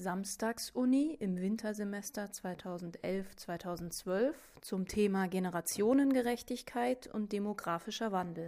Samstagsuni im Wintersemester 2011/2012 zum Thema Generationengerechtigkeit und demografischer Wandel.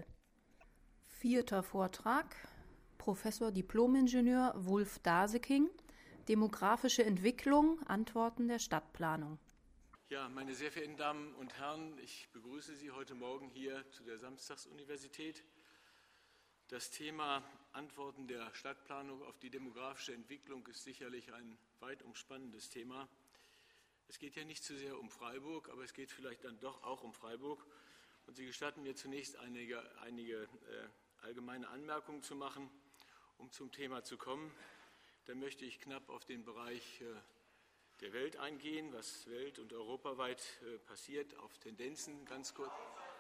4. Vortrag: Professor Diplom-Ingenieur Wulf Daseking, Demografische Entwicklung, Antworten der Stadtplanung. Ja, meine sehr verehrten Damen und Herren, ich begrüße Sie heute Morgen hier zu der Samstagsuniversität. Das Thema Antworten der Stadtplanung auf die demografische Entwicklung ist sicherlich ein weit umspannendes Thema. Es geht ja nicht so sehr um Freiburg, aber es geht vielleicht dann doch auch um Freiburg. Und Sie gestatten mir zunächst einige allgemeine Anmerkungen zu machen, um zum Thema zu kommen. Dann möchte ich knapp auf den Bereich der Welt eingehen, was welt- und europaweit passiert, auf Tendenzen ganz kurz.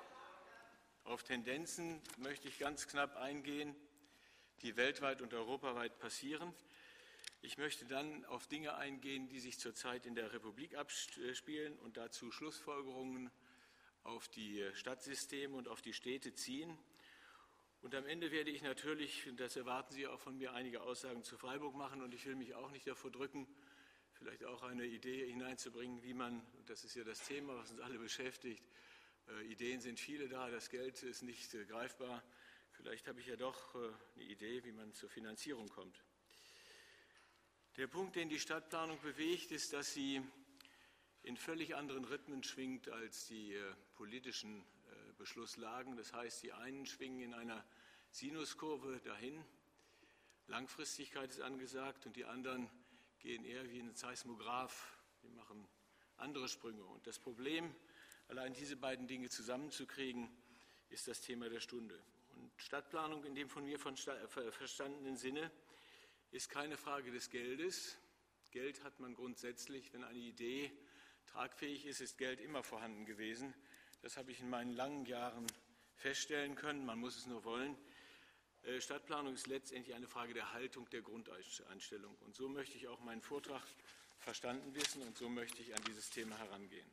Auf Tendenzen möchte ich ganz knapp eingehen, die weltweit und europaweit passieren. Ich möchte dann auf Dinge eingehen, die sich zurzeit in der Republik abspielen und dazu Schlussfolgerungen auf die Stadtsysteme und auf die Städte ziehen. Und am Ende werde ich natürlich, und das erwarten Sie auch von mir, einige Aussagen zu Freiburg machen. Und ich will mich auch nicht davor drücken, vielleicht auch eine Idee hineinzubringen, wie man, und das ist ja das Thema, was uns alle beschäftigt, Ideen sind viele da, das Geld ist nicht greifbar. Vielleicht habe ich ja doch eine Idee, wie man zur Finanzierung kommt. Der Punkt, den die Stadtplanung bewegt, ist, dass sie in völlig anderen Rhythmen schwingt als die politischen Beschlusslagen. Das heißt, die einen schwingen in einer Sinuskurve dahin, Langfristigkeit ist angesagt, und die anderen gehen eher wie ein Seismograph, die machen andere Sprünge. Und das Problem, allein diese beiden Dinge zusammenzukriegen, ist das Thema der Stunde. Und Stadtplanung in dem von mir verstandenen Sinne ist keine Frage des Geldes. Geld hat man grundsätzlich, wenn eine Idee tragfähig ist, ist Geld immer vorhanden gewesen. Das habe ich in meinen langen Jahren feststellen können, man muss es nur wollen. Stadtplanung ist letztendlich eine Frage der Haltung, der Grundeinstellung. Und so möchte ich auch meinen Vortrag verstanden wissen und so möchte ich an dieses Thema herangehen.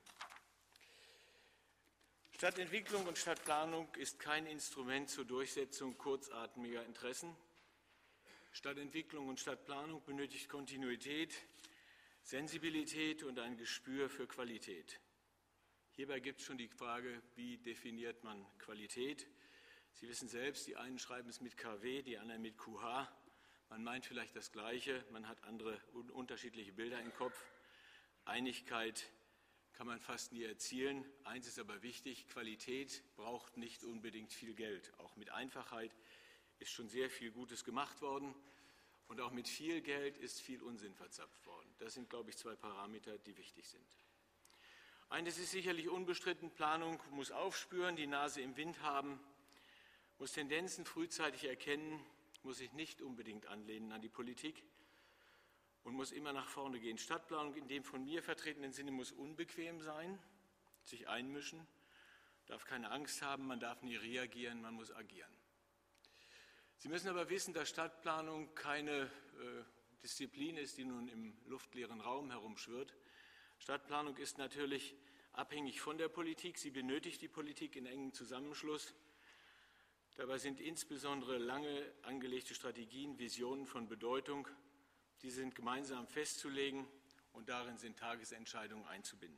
Stadtentwicklung und Stadtplanung ist kein Instrument zur Durchsetzung kurzatmiger Interessen. Stadtentwicklung und Stadtplanung benötigt Kontinuität, Sensibilität und ein Gespür für Qualität. Hierbei gibt es schon die Frage, wie definiert man Qualität? Sie wissen selbst, die einen schreiben es mit KW, die anderen mit QH. Man meint vielleicht das Gleiche, man hat andere unterschiedliche Bilder im Kopf. Einigkeit kann man fast nie erzielen. Eins ist aber wichtig, Qualität braucht nicht unbedingt viel Geld. Auch mit Einfachheit ist schon sehr viel Gutes gemacht worden und auch mit viel Geld ist viel Unsinn verzapft worden. Das sind, glaube ich, zwei Parameter, die wichtig sind. Eines ist sicherlich unbestritten, Planung muss aufspüren, die Nase im Wind haben, muss Tendenzen frühzeitig erkennen, muss sich nicht unbedingt anlehnen an die Politik und muss immer nach vorne gehen. Stadtplanung in dem von mir vertretenen Sinne muss unbequem sein, sich einmischen, darf keine Angst haben, man darf nie reagieren, man muss agieren. Sie müssen aber wissen, dass Stadtplanung keine Disziplin ist, die nun im luftleeren Raum herumschwirrt. Stadtplanung ist natürlich abhängig von der Politik, sie benötigt die Politik in engem Zusammenschluss. Dabei sind insbesondere lange angelegte Strategien, Visionen von Bedeutung. Diese sind gemeinsam festzulegen und darin sind Tagesentscheidungen einzubinden.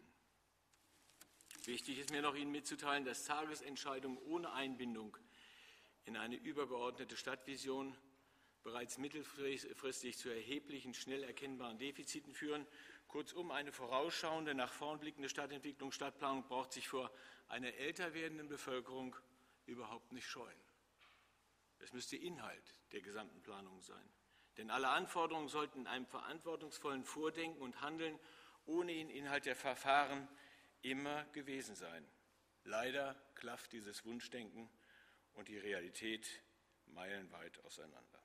Wichtig ist mir noch, Ihnen mitzuteilen, dass Tagesentscheidungen ohne Einbindung in eine übergeordnete Stadtvision bereits mittelfristig zu erheblichen, schnell erkennbaren Defiziten führen. Kurzum, eine vorausschauende, nach vorn blickende Stadtentwicklung, Stadtplanung braucht sich vor einer älter werdenden Bevölkerung überhaupt nicht scheuen. Es müsste Inhalt der gesamten Planung sein. Denn alle Anforderungen sollten in einem verantwortungsvollen Vordenken und Handeln ohne den Inhalt der Verfahren immer gewesen sein. Leider klafft dieses Wunschdenken und die Realität meilenweit auseinander.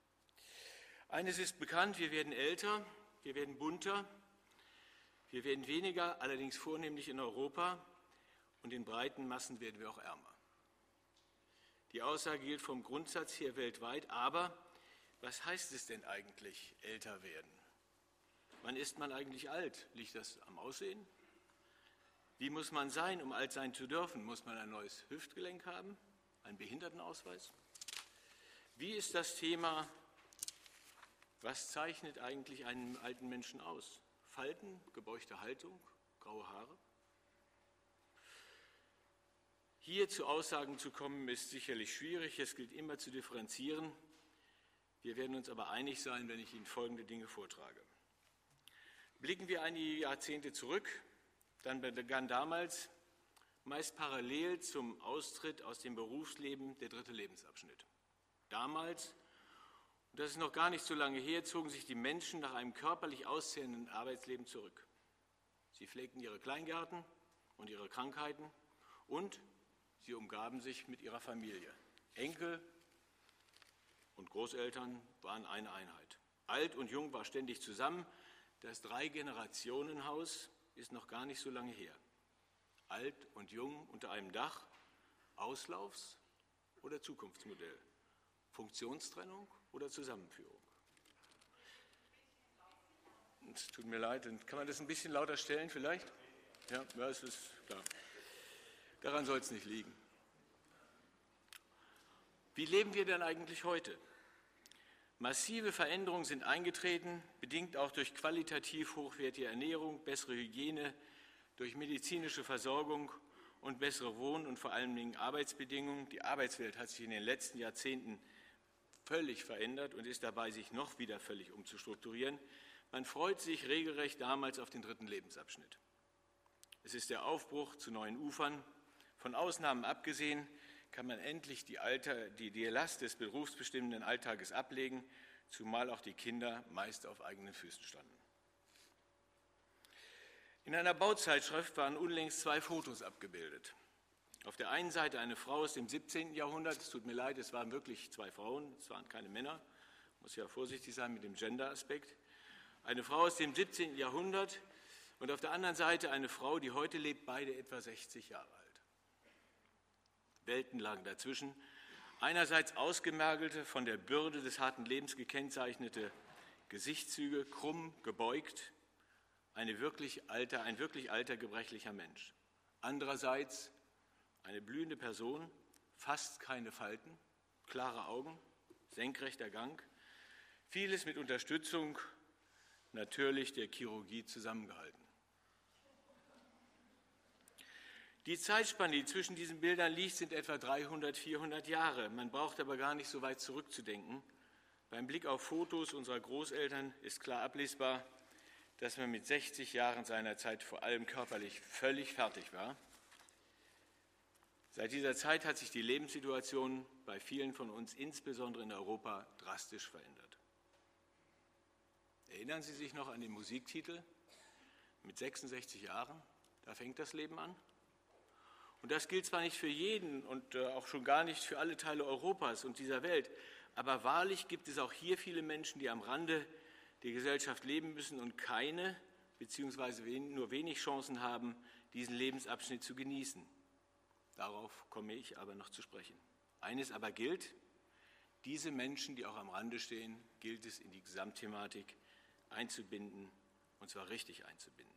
Eines ist bekannt, wir werden älter, wir werden bunter, wir werden weniger, allerdings vornehmlich in Europa, und in breiten Massen werden wir auch ärmer. Die Aussage gilt vom Grundsatz her weltweit, aber was heißt es denn eigentlich, älter werden? Wann ist man eigentlich alt? Liegt das am Aussehen? Wie muss man sein, um alt sein zu dürfen? Muss man ein neues Hüftgelenk haben? Einen Behindertenausweis? Wie ist das Thema Was zeichnet eigentlich einen alten Menschen aus? Falten, gebeugte Haltung, graue Haare? Hier zu Aussagen zu kommen, ist sicherlich schwierig. Es gilt immer zu differenzieren. Wir werden uns aber einig sein, wenn ich Ihnen folgende Dinge vortrage. Blicken wir einige Jahrzehnte zurück, dann begann damals, meist parallel zum Austritt aus dem Berufsleben, der 3. Lebensabschnitt. Damals, und das ist noch gar nicht so lange her, zogen sich die Menschen nach einem körperlich auszehrenden Arbeitsleben zurück. Sie pflegten ihre Kleingärten und ihre Krankheiten und sie umgaben sich mit ihrer Familie. Enkel und Großeltern waren eine Einheit. Alt und jung war ständig zusammen. Das 3-Generationen-Haus ist noch gar nicht so lange her. Alt und jung unter einem Dach, Auslaufs- oder Zukunftsmodell, Funktionstrennung oder Zusammenführung. Es tut mir leid, kann man das ein bisschen lauter stellen vielleicht? Ja, es ist klar. Daran soll es nicht liegen. Wie leben wir denn eigentlich heute? Massive Veränderungen sind eingetreten, bedingt auch durch qualitativ hochwertige Ernährung, bessere Hygiene, durch medizinische Versorgung und bessere Wohn- und vor allen Dingen Arbeitsbedingungen. Die Arbeitswelt hat sich in den letzten Jahrzehnten völlig verändert und ist dabei, sich noch wieder völlig umzustrukturieren. Man freut sich regelrecht damals auf den 3. Lebensabschnitt. Es ist der Aufbruch zu neuen Ufern. Von Ausnahmen abgesehen kann man endlich die Last des berufsbestimmenden Alltages ablegen, zumal auch die Kinder meist auf eigenen Füßen standen. In einer Bauzeitschrift waren unlängst 2 Fotos abgebildet. Auf der einen Seite eine Frau aus dem 17. Jahrhundert, es tut mir leid, es waren wirklich 2 Frauen, es waren keine Männer, muss ja vorsichtig sein mit dem Gender-Aspekt. Eine Frau aus dem 17. Jahrhundert und auf der anderen Seite eine Frau, die heute lebt, beide etwa 60 Jahre alt. Welten lagen dazwischen. Einerseits ausgemergelte, von der Bürde des harten Lebens gekennzeichnete Gesichtszüge, krumm, gebeugt, ein wirklich alter, gebrechlicher Mensch. Andererseits eine blühende Person, fast keine Falten, klare Augen, senkrechter Gang, vieles mit Unterstützung natürlich der Chirurgie zusammengehalten. Die Zeitspanne, die zwischen diesen Bildern liegt, sind etwa 300, 400 Jahre. Man braucht aber gar nicht so weit zurückzudenken. Beim Blick auf Fotos unserer Großeltern ist klar ablesbar, dass man mit 60 Jahren seinerzeit vor allem körperlich völlig fertig war. Seit dieser Zeit hat sich die Lebenssituation bei vielen von uns, insbesondere in Europa, drastisch verändert. Erinnern Sie sich noch an den Musiktitel? Mit 66 Jahren, da fängt das Leben an. Und das gilt zwar nicht für jeden und auch schon gar nicht für alle Teile Europas und dieser Welt, aber wahrlich gibt es auch hier viele Menschen, die am Rande der Gesellschaft leben müssen und keine bzw. nur wenig Chancen haben, diesen Lebensabschnitt zu genießen. Darauf komme ich aber noch zu sprechen. Eines aber gilt, diese Menschen, die auch am Rande stehen, gilt es in die Gesamtthematik einzubinden, und zwar richtig einzubinden.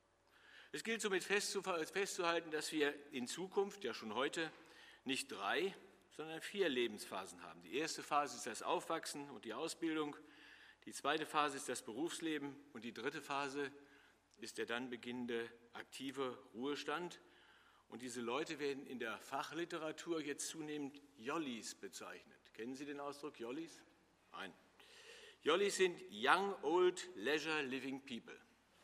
Es gilt somit festzuhalten, dass wir in Zukunft, ja schon heute, nicht 3, sondern 4 Lebensphasen haben. Die erste Phase ist das Aufwachsen und die Ausbildung, die zweite Phase ist das Berufsleben und die dritte Phase ist der dann beginnende aktive Ruhestand. Und diese Leute werden in der Fachliteratur jetzt zunehmend Jollis bezeichnet. Kennen Sie den Ausdruck Jollis? Nein. Jollis sind Young Old Leisure Living People.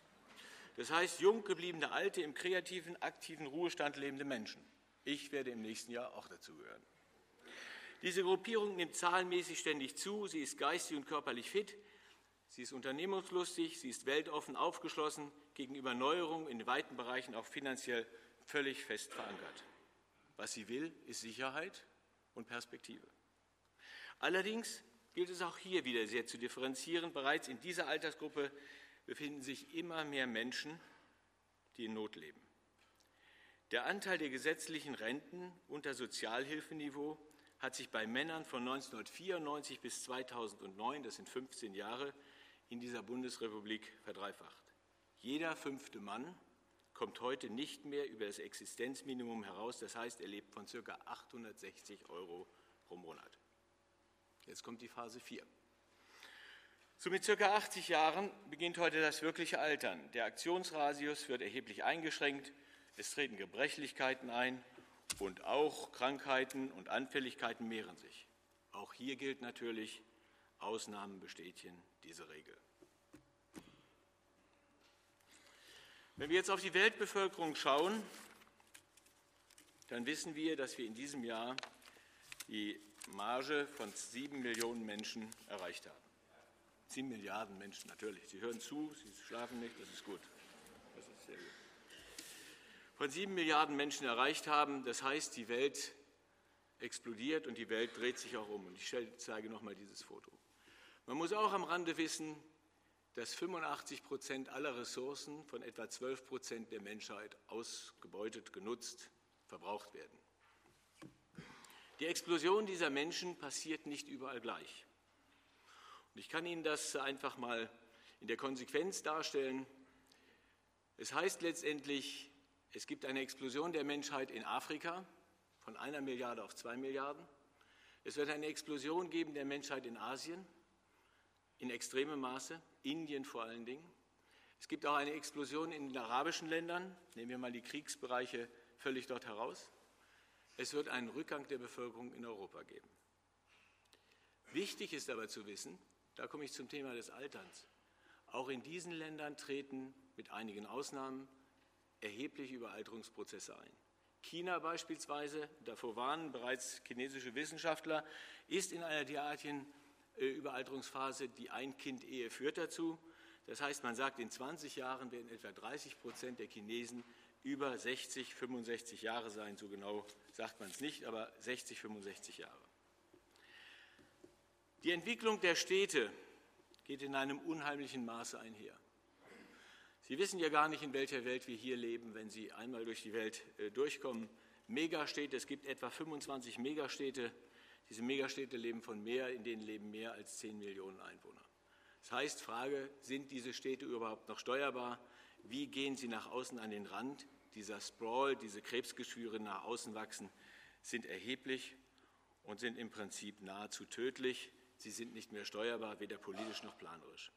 Das heißt, jung gebliebene Alte, im kreativen, aktiven Ruhestand lebende Menschen. Ich werde im nächsten Jahr auch dazugehören. Diese Gruppierung nimmt zahlenmäßig ständig zu. Sie ist geistig und körperlich fit. Sie ist unternehmungslustig. Sie ist weltoffen, aufgeschlossen, gegenüber Neuerungen in weiten Bereichen auch finanziell völlig fest verankert. Was sie will, ist Sicherheit und Perspektive. Allerdings gilt es auch hier wieder sehr zu differenzieren. Bereits in dieser Altersgruppe befinden sich immer mehr Menschen, die in Not leben. Der Anteil der gesetzlichen Renten unter Sozialhilfeniveau hat sich bei Männern von 1994 bis 2009, das sind 15 Jahre, in dieser Bundesrepublik verdreifacht. Jeder 5. Mann kommt heute nicht mehr über das Existenzminimum heraus, das heißt, er lebt von ca. 860 € pro Monat. Jetzt kommt die Phase 4. So mit ca. 80 Jahren beginnt heute das wirkliche Altern. Der Aktionsradius wird erheblich eingeschränkt, es treten Gebrechlichkeiten ein und auch Krankheiten und Anfälligkeiten mehren sich. Auch hier gilt natürlich, Ausnahmen bestätigen diese Regel. Wenn wir jetzt auf die Weltbevölkerung schauen, dann wissen wir, dass wir in diesem Jahr die Marge von 7 Millionen Menschen erreicht haben. 7 Milliarden Menschen, natürlich. Sie hören zu, Sie schlafen nicht, das ist gut. Das ist sehr gut. Von 7 Milliarden Menschen erreicht haben, das heißt, die Welt explodiert und die Welt dreht sich auch um. Und ich zeige nochmal dieses Foto. Man muss auch am Rande wissen, dass 85% aller Ressourcen von etwa 12% der Menschheit ausgebeutet, genutzt, verbraucht werden. Die Explosion dieser Menschen passiert nicht überall gleich. Und ich kann Ihnen das einfach mal in der Konsequenz darstellen. Es heißt letztendlich, es gibt eine Explosion der Menschheit in Afrika von 1 Milliarde auf 2 Milliarden. Es wird eine Explosion geben der Menschheit in Asien in extremem Maße, Indien vor allen Dingen. Es gibt auch eine Explosion in den arabischen Ländern, nehmen wir mal die Kriegsbereiche völlig dort heraus. Es wird einen Rückgang der Bevölkerung in Europa geben. Wichtig ist aber zu wissen, da komme ich zum Thema des Alterns, auch in diesen Ländern treten mit einigen Ausnahmen erhebliche Überalterungsprozesse ein. China beispielsweise, davor warnen bereits chinesische Wissenschaftler, ist in einer derartigen Überalterungsphase, die Ein-Kind-Ehe führt dazu. Das heißt, man sagt, in 20 Jahren werden etwa 30% der Chinesen über 60, 65 Jahre sein. So genau sagt man es nicht, aber 60, 65 Jahre. Die Entwicklung der Städte geht in einem unheimlichen Maße einher. Sie wissen ja gar nicht, in welcher Welt wir hier leben, wenn Sie einmal durch die Welt durchkommen. Megastädte, es gibt etwa 25 Megastädte. Diese Megastädte leben von mehr, in denen leben mehr als 10 Millionen Einwohner. Das heißt, Frage, sind diese Städte überhaupt noch steuerbar? Wie gehen sie nach außen an den Rand? Dieser Sprawl, diese Krebsgeschwüre nach außen wachsen, sind erheblich und sind im Prinzip nahezu tödlich. Sie sind nicht mehr steuerbar, weder politisch noch planerisch.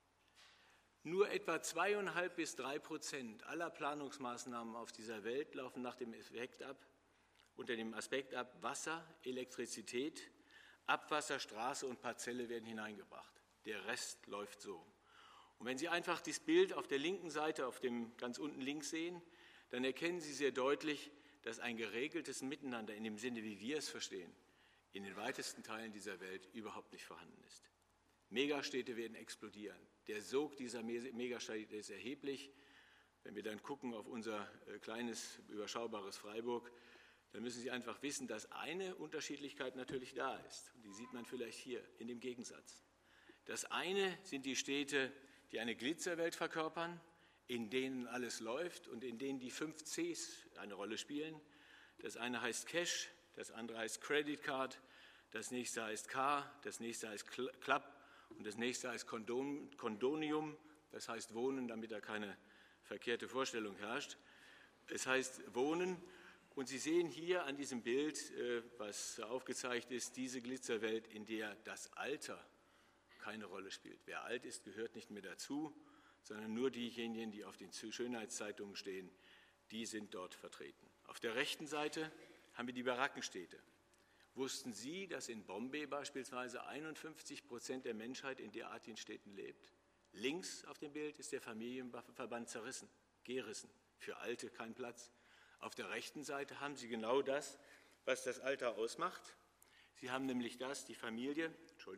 Nur etwa 2,5 bis 3% aller Planungsmaßnahmen auf dieser Welt laufen nach dem Effekt ab, unter dem Aspekt ab, Wasser, Elektrizität, Abwasser, Straße und Parzelle werden hineingebracht. Der Rest läuft so. Und wenn Sie einfach das Bild auf der linken Seite, auf dem ganz unten links sehen, dann erkennen Sie sehr deutlich, dass ein geregeltes Miteinander in dem Sinne, wie wir es verstehen, in den weitesten Teilen dieser Welt überhaupt nicht vorhanden ist. Megastädte werden explodieren. Der Sog dieser Megastädte ist erheblich. Wenn wir dann gucken auf unser kleines, überschaubares Freiburg, dann müssen Sie einfach wissen, dass eine Unterschiedlichkeit natürlich da ist. Und die sieht man vielleicht hier in dem Gegensatz. Das eine sind die Städte, die eine Glitzerwelt verkörpern, in denen alles läuft und in denen die 5 Cs eine Rolle spielen. Das eine heißt Cash, das andere heißt Credit Card, das nächste heißt Car, das nächste heißt Club und das nächste heißt Kondonium, das heißt Wohnen, damit da keine verkehrte Vorstellung herrscht. Es heißt Wohnen. Und Sie sehen hier an diesem Bild, was aufgezeigt ist, diese Glitzerwelt, in der das Alter keine Rolle spielt. Wer alt ist, gehört nicht mehr dazu, sondern nur diejenigen, die auf den Schönheitszeitungen stehen, die sind dort vertreten. Auf der rechten Seite haben wir die Barackenstädte. Wussten Sie, dass in Bombay beispielsweise 51% der Menschheit in derartigen Städten lebt? Links auf dem Bild ist der Familienverband zerrissen, gerissen, für Alte kein Platz. Auf der rechten Seite haben Sie genau das, was das Alter ausmacht. Sie haben nämlich das, die Familie,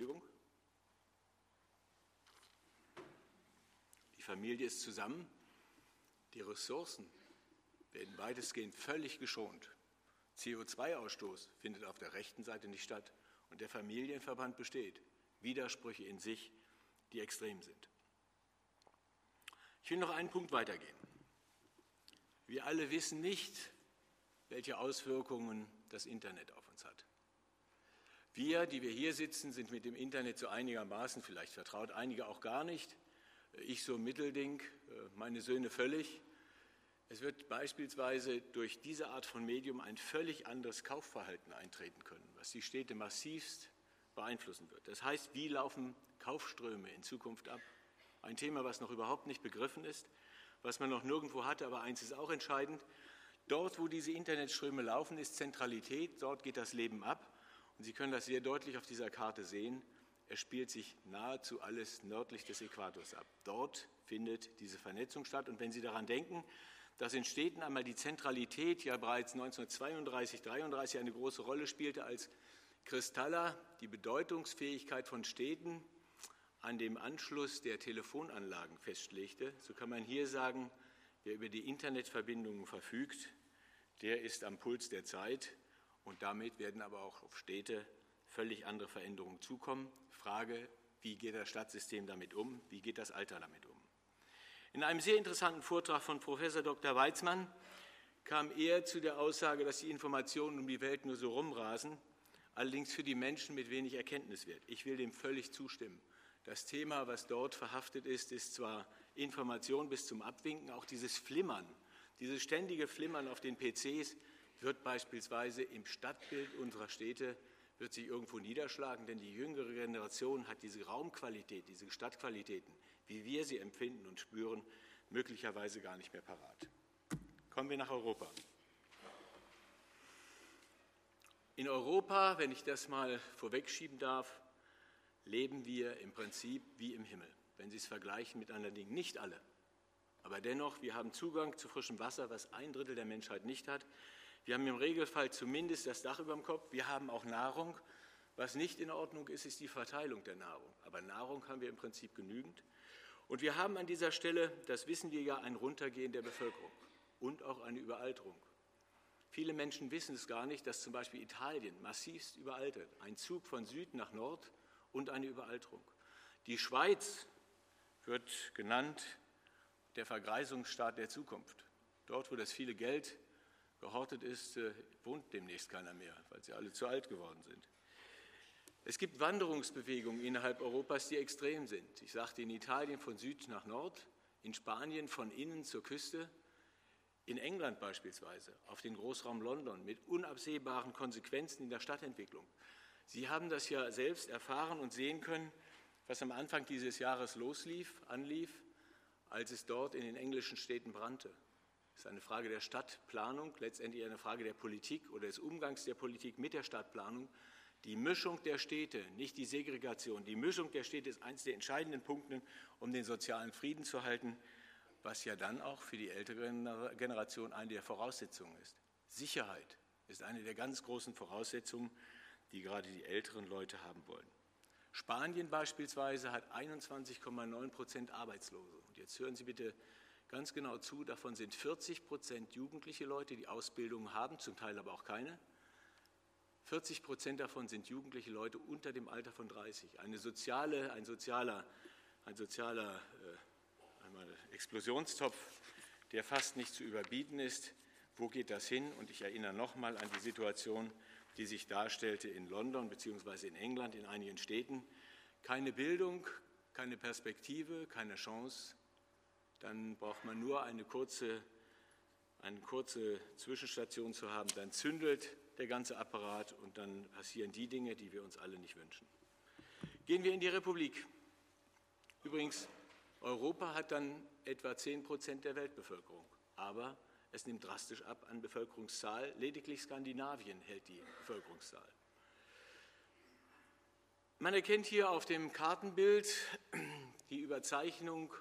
die Familie ist zusammen, die Ressourcen werden weitestgehend völlig geschont. CO2-Ausstoß findet auf der rechten Seite nicht statt und der Familienverband besteht. Widersprüche in sich, die extrem sind. Ich will noch einen Punkt weitergehen. Wir alle wissen nicht, welche Auswirkungen das Internet auf uns hat. Wir, die wir hier sitzen, sind mit dem Internet so einigermaßen vielleicht vertraut, einige auch gar nicht. Ich so Mittelding, meine Söhne völlig. Es wird beispielsweise durch diese Art von Medium ein völlig anderes Kaufverhalten eintreten können, was die Städte massivst beeinflussen wird. Das heißt, wie laufen Kaufströme in Zukunft ab? Ein Thema, was noch überhaupt nicht begriffen ist, was man noch nirgendwo hatte, aber eins ist auch entscheidend. Dort, wo diese Internetströme laufen, ist Zentralität, dort geht das Leben ab. Und Sie können das sehr deutlich auf dieser Karte sehen. Es spielt sich nahezu alles nördlich des Äquators ab. Dort findet diese Vernetzung statt. Und wenn Sie daran denken, dass in Städten einmal die Zentralität ja bereits 1932, 1933 eine große Rolle spielte, als Kristalla die Bedeutungsfähigkeit von Städten an dem Anschluss der Telefonanlagen festlegte, so kann man hier sagen, wer über die Internetverbindungen verfügt, der ist am Puls der Zeit und damit werden aber auch auf Städte völlig andere Veränderungen zukommen. Frage, wie geht das Stadtsystem damit um, wie geht das Alter damit um? In einem sehr interessanten Vortrag von Professor Dr. Weizmann kam er zu der Aussage, dass die Informationen um die Welt nur so rumrasen, allerdings für die Menschen mit wenig Erkenntniswert. Ich will dem völlig zustimmen. Das Thema, was dort verhaftet ist, ist zwar Information bis zum Abwinken, auch dieses Flimmern, dieses ständige Flimmern auf den PCs wird beispielsweise im Stadtbild unserer Städte, wird sich irgendwo niederschlagen, denn die jüngere Generation hat diese Raumqualität, diese Stadtqualitäten, wie wir sie empfinden und spüren, möglicherweise gar nicht mehr parat. Kommen wir nach Europa. In Europa, wenn ich das mal vorwegschieben darf, leben wir im Prinzip wie im Himmel, wenn Sie es vergleichen mit anderen Dingen. Nicht alle, aber dennoch, wir haben Zugang zu frischem Wasser, was 1/3 der Menschheit nicht hat. Wir haben im Regelfall zumindest das Dach über dem Kopf. Wir haben auch Nahrung. Was nicht in Ordnung ist, ist die Verteilung der Nahrung. Aber Nahrung haben wir im Prinzip genügend. Und wir haben an dieser Stelle, das wissen wir ja, ein Runtergehen der Bevölkerung und auch eine Überalterung. Viele Menschen wissen es gar nicht, dass zum Beispiel Italien massivst überaltert. Ein Zug von Süd nach Nord und eine Überalterung. Die Schweiz wird genannt der Vergreisungsstaat der Zukunft. Dort, wo das viele Geld gehortet ist, wohnt demnächst keiner mehr, weil sie alle zu alt geworden sind. Es gibt Wanderungsbewegungen innerhalb Europas, die extrem sind. Ich sagte in Italien von Süd nach Nord, in Spanien von innen zur Küste, in England beispielsweise, auf den Großraum London mit unabsehbaren Konsequenzen in der Stadtentwicklung. Sie haben das ja selbst erfahren und sehen können, was am Anfang dieses Jahres anlief, als es dort in den englischen Städten brannte. Das ist eine Frage der Stadtplanung, letztendlich eine Frage der Politik oder des Umgangs der Politik mit der Stadtplanung. Die Mischung der Städte, nicht die Segregation, die Mischung der Städte ist eines der entscheidenden Punkte, um den sozialen Frieden zu halten, was ja dann auch für die ältere Generation eine der Voraussetzungen ist. Sicherheit ist eine der ganz großen Voraussetzungen, die gerade die älteren Leute haben wollen. Spanien beispielsweise hat 21,9% Arbeitslose. Und jetzt hören Sie bitte ganz genau zu, davon sind 40% jugendliche Leute, die Ausbildung haben, zum Teil aber auch keine. 40% davon sind jugendliche Leute unter dem Alter von 30. Ein sozialer Explosionstopf, der fast nicht zu überbieten ist. Wo geht das hin? Und ich erinnere nochmal an die Situation, die sich darstellte in London bzw. in England, in einigen Städten. Keine Bildung, keine Perspektive, keine Chance. Dann braucht man nur eine kurze Zwischenstation zu haben. Dann zündelt der ganze Apparat und dann passieren die Dinge, die wir uns alle nicht wünschen. Gehen wir in die Republik. Übrigens, Europa hat dann etwa 10% der Weltbevölkerung, aber es nimmt drastisch ab an Bevölkerungszahl. Lediglich Skandinavien hält die Bevölkerungszahl. Man erkennt hier auf dem Kartenbild die Überzeichnung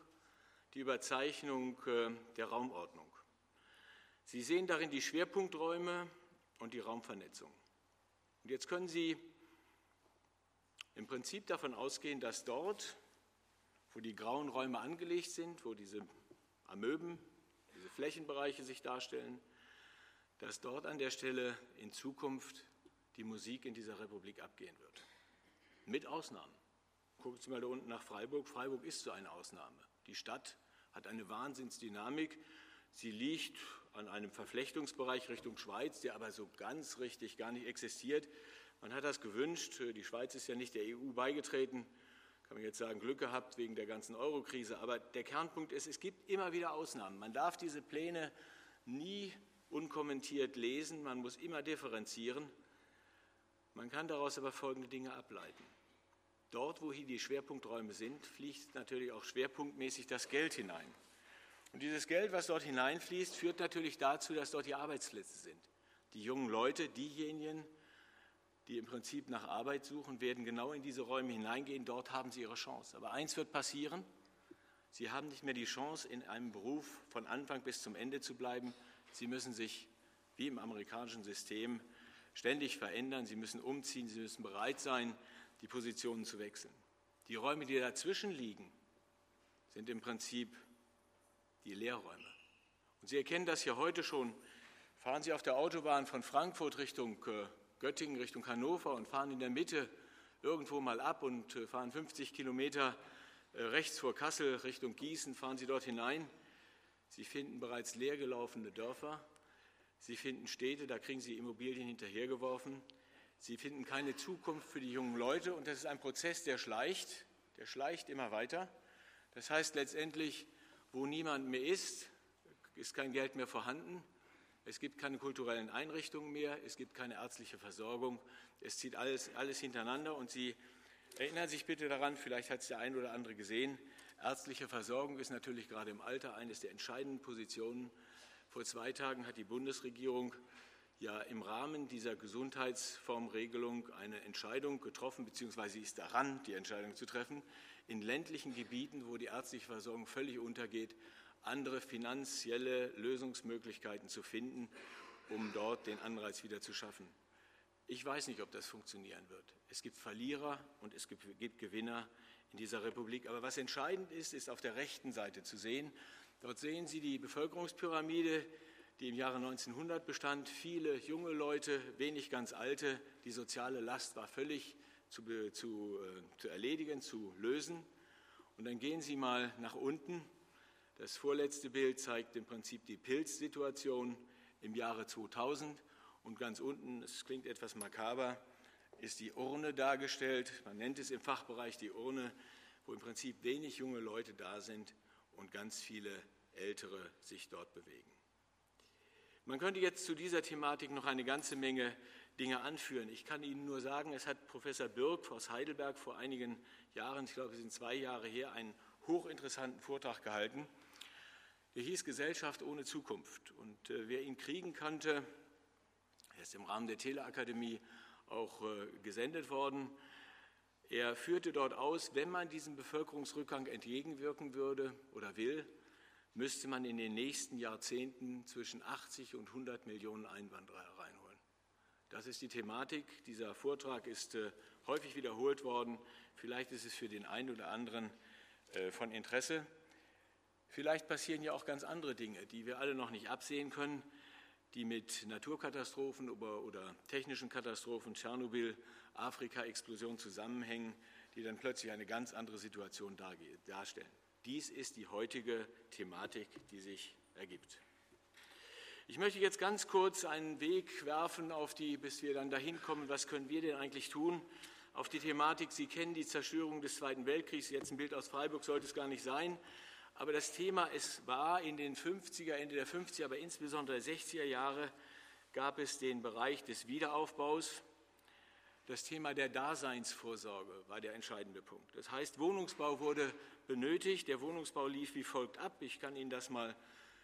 der Raumordnung. Sie sehen darin die Schwerpunkträume und die Raumvernetzung. Und jetzt können Sie im Prinzip davon ausgehen, dass dort, wo die grauen Räume angelegt sind, wo diese Amöben, diese Flächenbereiche sich darstellen, dass dort an der Stelle in Zukunft die Musik in dieser Republik abgehen wird. Mit Ausnahmen. Gucken Sie mal da unten nach Freiburg. Freiburg ist so eine Ausnahme. Die Stadt hat eine Wahnsinnsdynamik. Sie liegt an einem Verflechtungsbereich Richtung Schweiz, der aber so ganz richtig gar nicht existiert. Man hat das gewünscht. Die Schweiz ist ja nicht der EU beigetreten. Kann man jetzt sagen, Glück gehabt wegen der ganzen Euro-Krise. Aber der Kernpunkt ist, es gibt immer wieder Ausnahmen. Man darf diese Pläne nie unkommentiert lesen. Man muss immer differenzieren. Man kann daraus aber folgende Dinge ableiten. Dort, wo hier die Schwerpunkträume sind, fließt natürlich auch schwerpunktmäßig das Geld hinein. Und dieses Geld, was dort hineinfließt, führt natürlich dazu, dass dort die Arbeitsplätze sind. Die jungen Leute, diejenigen, die im Prinzip nach Arbeit suchen, werden genau in diese Räume hineingehen. Dort haben sie ihre Chance. Aber eins wird passieren: Sie haben nicht mehr die Chance, in einem Beruf von Anfang bis zum Ende zu bleiben. Sie müssen sich, wie im amerikanischen System, ständig verändern. Sie müssen umziehen. Sie müssen bereit sein, die Positionen zu wechseln. Die Räume, die dazwischen liegen, sind im Prinzip die Lehrräume. Und Sie erkennen das hier heute schon. Fahren Sie auf der Autobahn von Frankfurt Richtung Göttingen, Richtung Hannover und fahren in der Mitte irgendwo mal ab und fahren 50 Kilometer rechts vor Kassel Richtung Gießen, fahren Sie dort hinein. Sie finden bereits leergelaufene Dörfer. Sie finden Städte, da kriegen Sie Immobilien hinterhergeworfen. Sie finden keine Zukunft für die jungen Leute und das ist ein Prozess, der schleicht immer weiter. Das heißt letztendlich, wo niemand mehr ist kein Geld mehr vorhanden. Es gibt keine kulturellen Einrichtungen mehr, es gibt keine ärztliche Versorgung. Es zieht alles hintereinander und Sie erinnern sich bitte daran, vielleicht hat es der ein oder andere gesehen, ärztliche Versorgung ist natürlich gerade im Alter eines der entscheidenden Positionen. Vor 2 Tagen hat die Bundesregierung ja im Rahmen dieser Gesundheitsformregelung eine Entscheidung getroffen, beziehungsweise sie ist daran, die Entscheidung zu treffen, in ländlichen Gebieten, wo die ärztliche Versorgung völlig untergeht, andere finanzielle Lösungsmöglichkeiten zu finden, um dort den Anreiz wieder zu schaffen. Ich weiß nicht, ob das funktionieren wird. Es gibt Verlierer und es gibt Gewinner in dieser Republik. Aber was entscheidend ist, ist auf der rechten Seite zu sehen. Dort sehen Sie die Bevölkerungspyramide, die im Jahre 1900 bestand. Viele junge Leute, wenig ganz alte. Die soziale Last war völlig zu erledigen, zu lösen. Und dann gehen Sie mal nach unten. Das vorletzte Bild zeigt im Prinzip die Pilzsituation im Jahre 2000. Und ganz unten, es klingt etwas makaber, ist die Urne dargestellt. Man nennt es im Fachbereich die Urne, wo im Prinzip wenig junge Leute da sind und ganz viele Ältere sich dort bewegen. Man könnte jetzt zu dieser Thematik noch eine ganze Menge Dinge anführen. Ich kann Ihnen nur sagen, es hat Professor Birk aus Heidelberg vor einigen Jahren, ich glaube es sind 2 Jahre her, einen hochinteressanten Vortrag gehalten. Der hieß Gesellschaft ohne Zukunft. Und wer ihn kriegen konnte, er ist im Rahmen der Teleakademie auch gesendet worden. Er führte dort aus, wenn man diesem Bevölkerungsrückgang entgegenwirken würde oder will, müsste man in den nächsten Jahrzehnten zwischen 80 und 100 Millionen Einwanderer hereinholen. Das ist die Thematik. Dieser Vortrag ist häufig wiederholt worden. Vielleicht ist es für den einen oder anderen von Interesse. Vielleicht passieren ja auch ganz andere Dinge, die wir alle noch nicht absehen können, die mit Naturkatastrophen oder technischen Katastrophen, Tschernobyl, Afrika-Explosion zusammenhängen, die dann plötzlich eine ganz andere Situation darstellen. Dies ist die heutige Thematik, die sich ergibt. Ich möchte jetzt ganz kurz einen Weg werfen, bis wir dann dahin kommen, was können wir denn eigentlich tun, auf die Thematik. Sie kennen die Zerstörung des Zweiten Weltkriegs, jetzt ein Bild aus Freiburg sollte es gar nicht sein. Aber das Thema, es war in den 50er, Ende der 50er, aber insbesondere der 60er Jahre, gab es den Bereich des Wiederaufbaus. Das Thema der Daseinsvorsorge war der entscheidende Punkt. Das heißt, Wohnungsbau wurde benötigt. Der Wohnungsbau lief wie folgt ab. Ich kann Ihnen das mal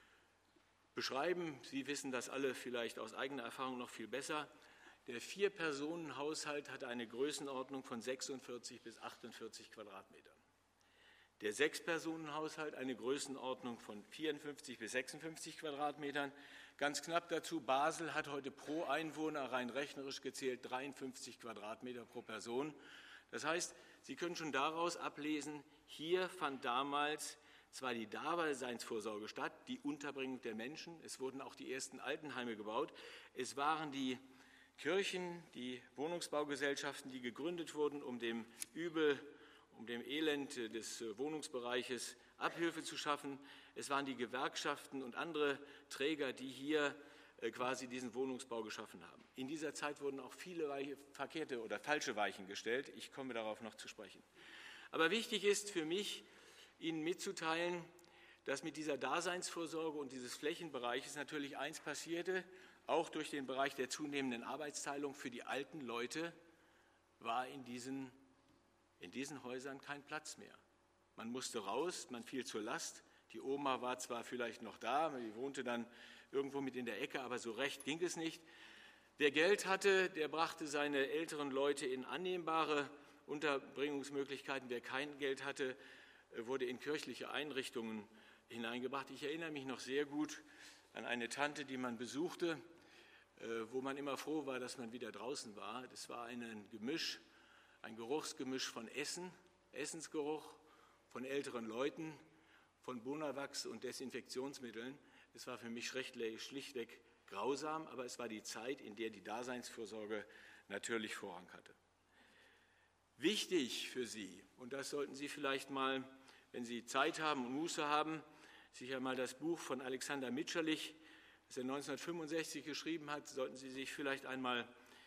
beschreiben. Sie wissen das alle vielleicht aus eigener Erfahrung noch viel besser. Der 4-Personen-Haushalt hatte eine Größenordnung von 46 bis 48 Quadratmetern. Der 6-Personen-Haushalt eine Größenordnung von 54 bis 56 Quadratmetern. Ganz knapp dazu, Basel hat heute pro Einwohner rein rechnerisch gezählt 53 Quadratmeter pro Person. Das heißt, Sie können schon daraus ablesen, hier fand damals zwar die Daseinsvorsorge statt, die Unterbringung der Menschen, es wurden auch die ersten Altenheime gebaut, es waren die Kirchen, die Wohnungsbaugesellschaften, die gegründet wurden, um dem Elend des Wohnungsbereiches Abhilfe zu schaffen. Es waren die Gewerkschaften und andere Träger, die hier quasi diesen Wohnungsbau geschaffen haben. In dieser Zeit wurden auch viele verkehrte oder falsche Weichen gestellt. Ich komme darauf noch zu sprechen. Aber wichtig ist für mich, Ihnen mitzuteilen, dass mit dieser Daseinsvorsorge und dieses Flächenbereiches natürlich eins passierte, auch durch den Bereich der zunehmenden Arbeitsteilung für die alten Leute war in diesen in diesen Häusern kein Platz mehr. Man musste raus, man fiel zur Last. Die Oma war zwar vielleicht noch da, die wohnte dann irgendwo mit in der Ecke, aber so recht ging es nicht. Wer Geld hatte, der brachte seine älteren Leute in annehmbare Unterbringungsmöglichkeiten. Wer kein Geld hatte, wurde in kirchliche Einrichtungen hineingebracht. Ich erinnere mich noch sehr gut an eine Tante, die man besuchte, wo man immer froh war, dass man wieder draußen war. Das war ein Gemisch, ein Geruchsgemisch von Essen, Essensgeruch, von älteren Leuten, von Bonawachs und Desinfektionsmitteln. Es war für mich schlichtweg grausam, aber es war die Zeit, in der die Daseinsfürsorge natürlich Vorrang hatte. Wichtig für Sie, und das sollten Sie vielleicht mal, wenn Sie Zeit haben und Muße haben, sich einmal das Buch von Alexander Mitscherlich, das er 1965 geschrieben hat, sollten Sie sich vielleicht einmal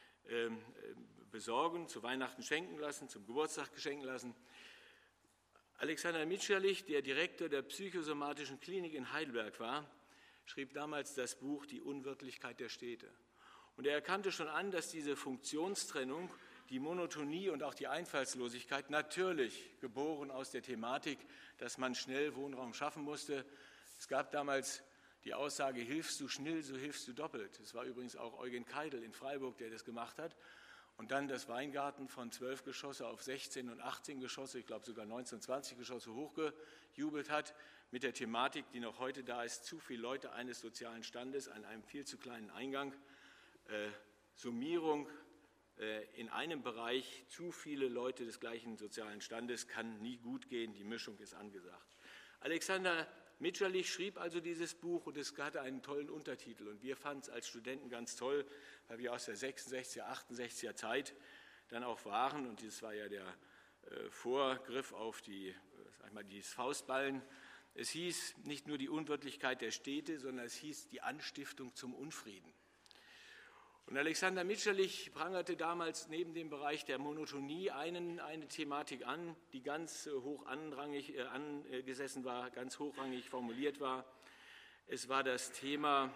besorgen, zu Weihnachten schenken lassen, zum Geburtstag geschenken lassen. Alexander Mitscherlich, der Direktor der psychosomatischen Klinik in Heidelberg war, schrieb damals das Buch Die Unwirtlichkeit der Städte. Und er erkannte schon an, dass diese Funktionstrennung, die Monotonie und auch die Einfallslosigkeit, natürlich geboren aus der Thematik, dass man schnell Wohnraum schaffen musste. Es gab damals die Aussage, hilfst du schnell, so hilfst du doppelt. Es war übrigens auch Eugen Keidel in Freiburg, der das gemacht hat. Und dann das Weingarten von 12 Geschosse auf 16 und 18 Geschosse, ich glaube sogar 19, 20 Geschosse hochgejubelt hat, mit der Thematik, die noch heute da ist, zu viele Leute eines sozialen Standes an einem viel zu kleinen Eingang, Summierung in einem Bereich, zu viele Leute des gleichen sozialen Standes kann nie gut gehen, die Mischung ist angesagt. Alexander Mitscherlich schrieb also dieses Buch und es hatte einen tollen Untertitel und wir fanden es als Studenten ganz toll, weil wir aus der 66er, 68er Zeit dann auch waren und das war ja der Vorgriff auf dieses Faustballen. Es hieß nicht nur die Unwirtlichkeit der Städte, sondern es hieß die Anstiftung zum Unfrieden. Und Alexander Mitscherlich prangerte damals neben dem Bereich der Monotonie eine Thematik an, die ganz hoch angesessen war, ganz hochrangig formuliert war. Es war das Thema,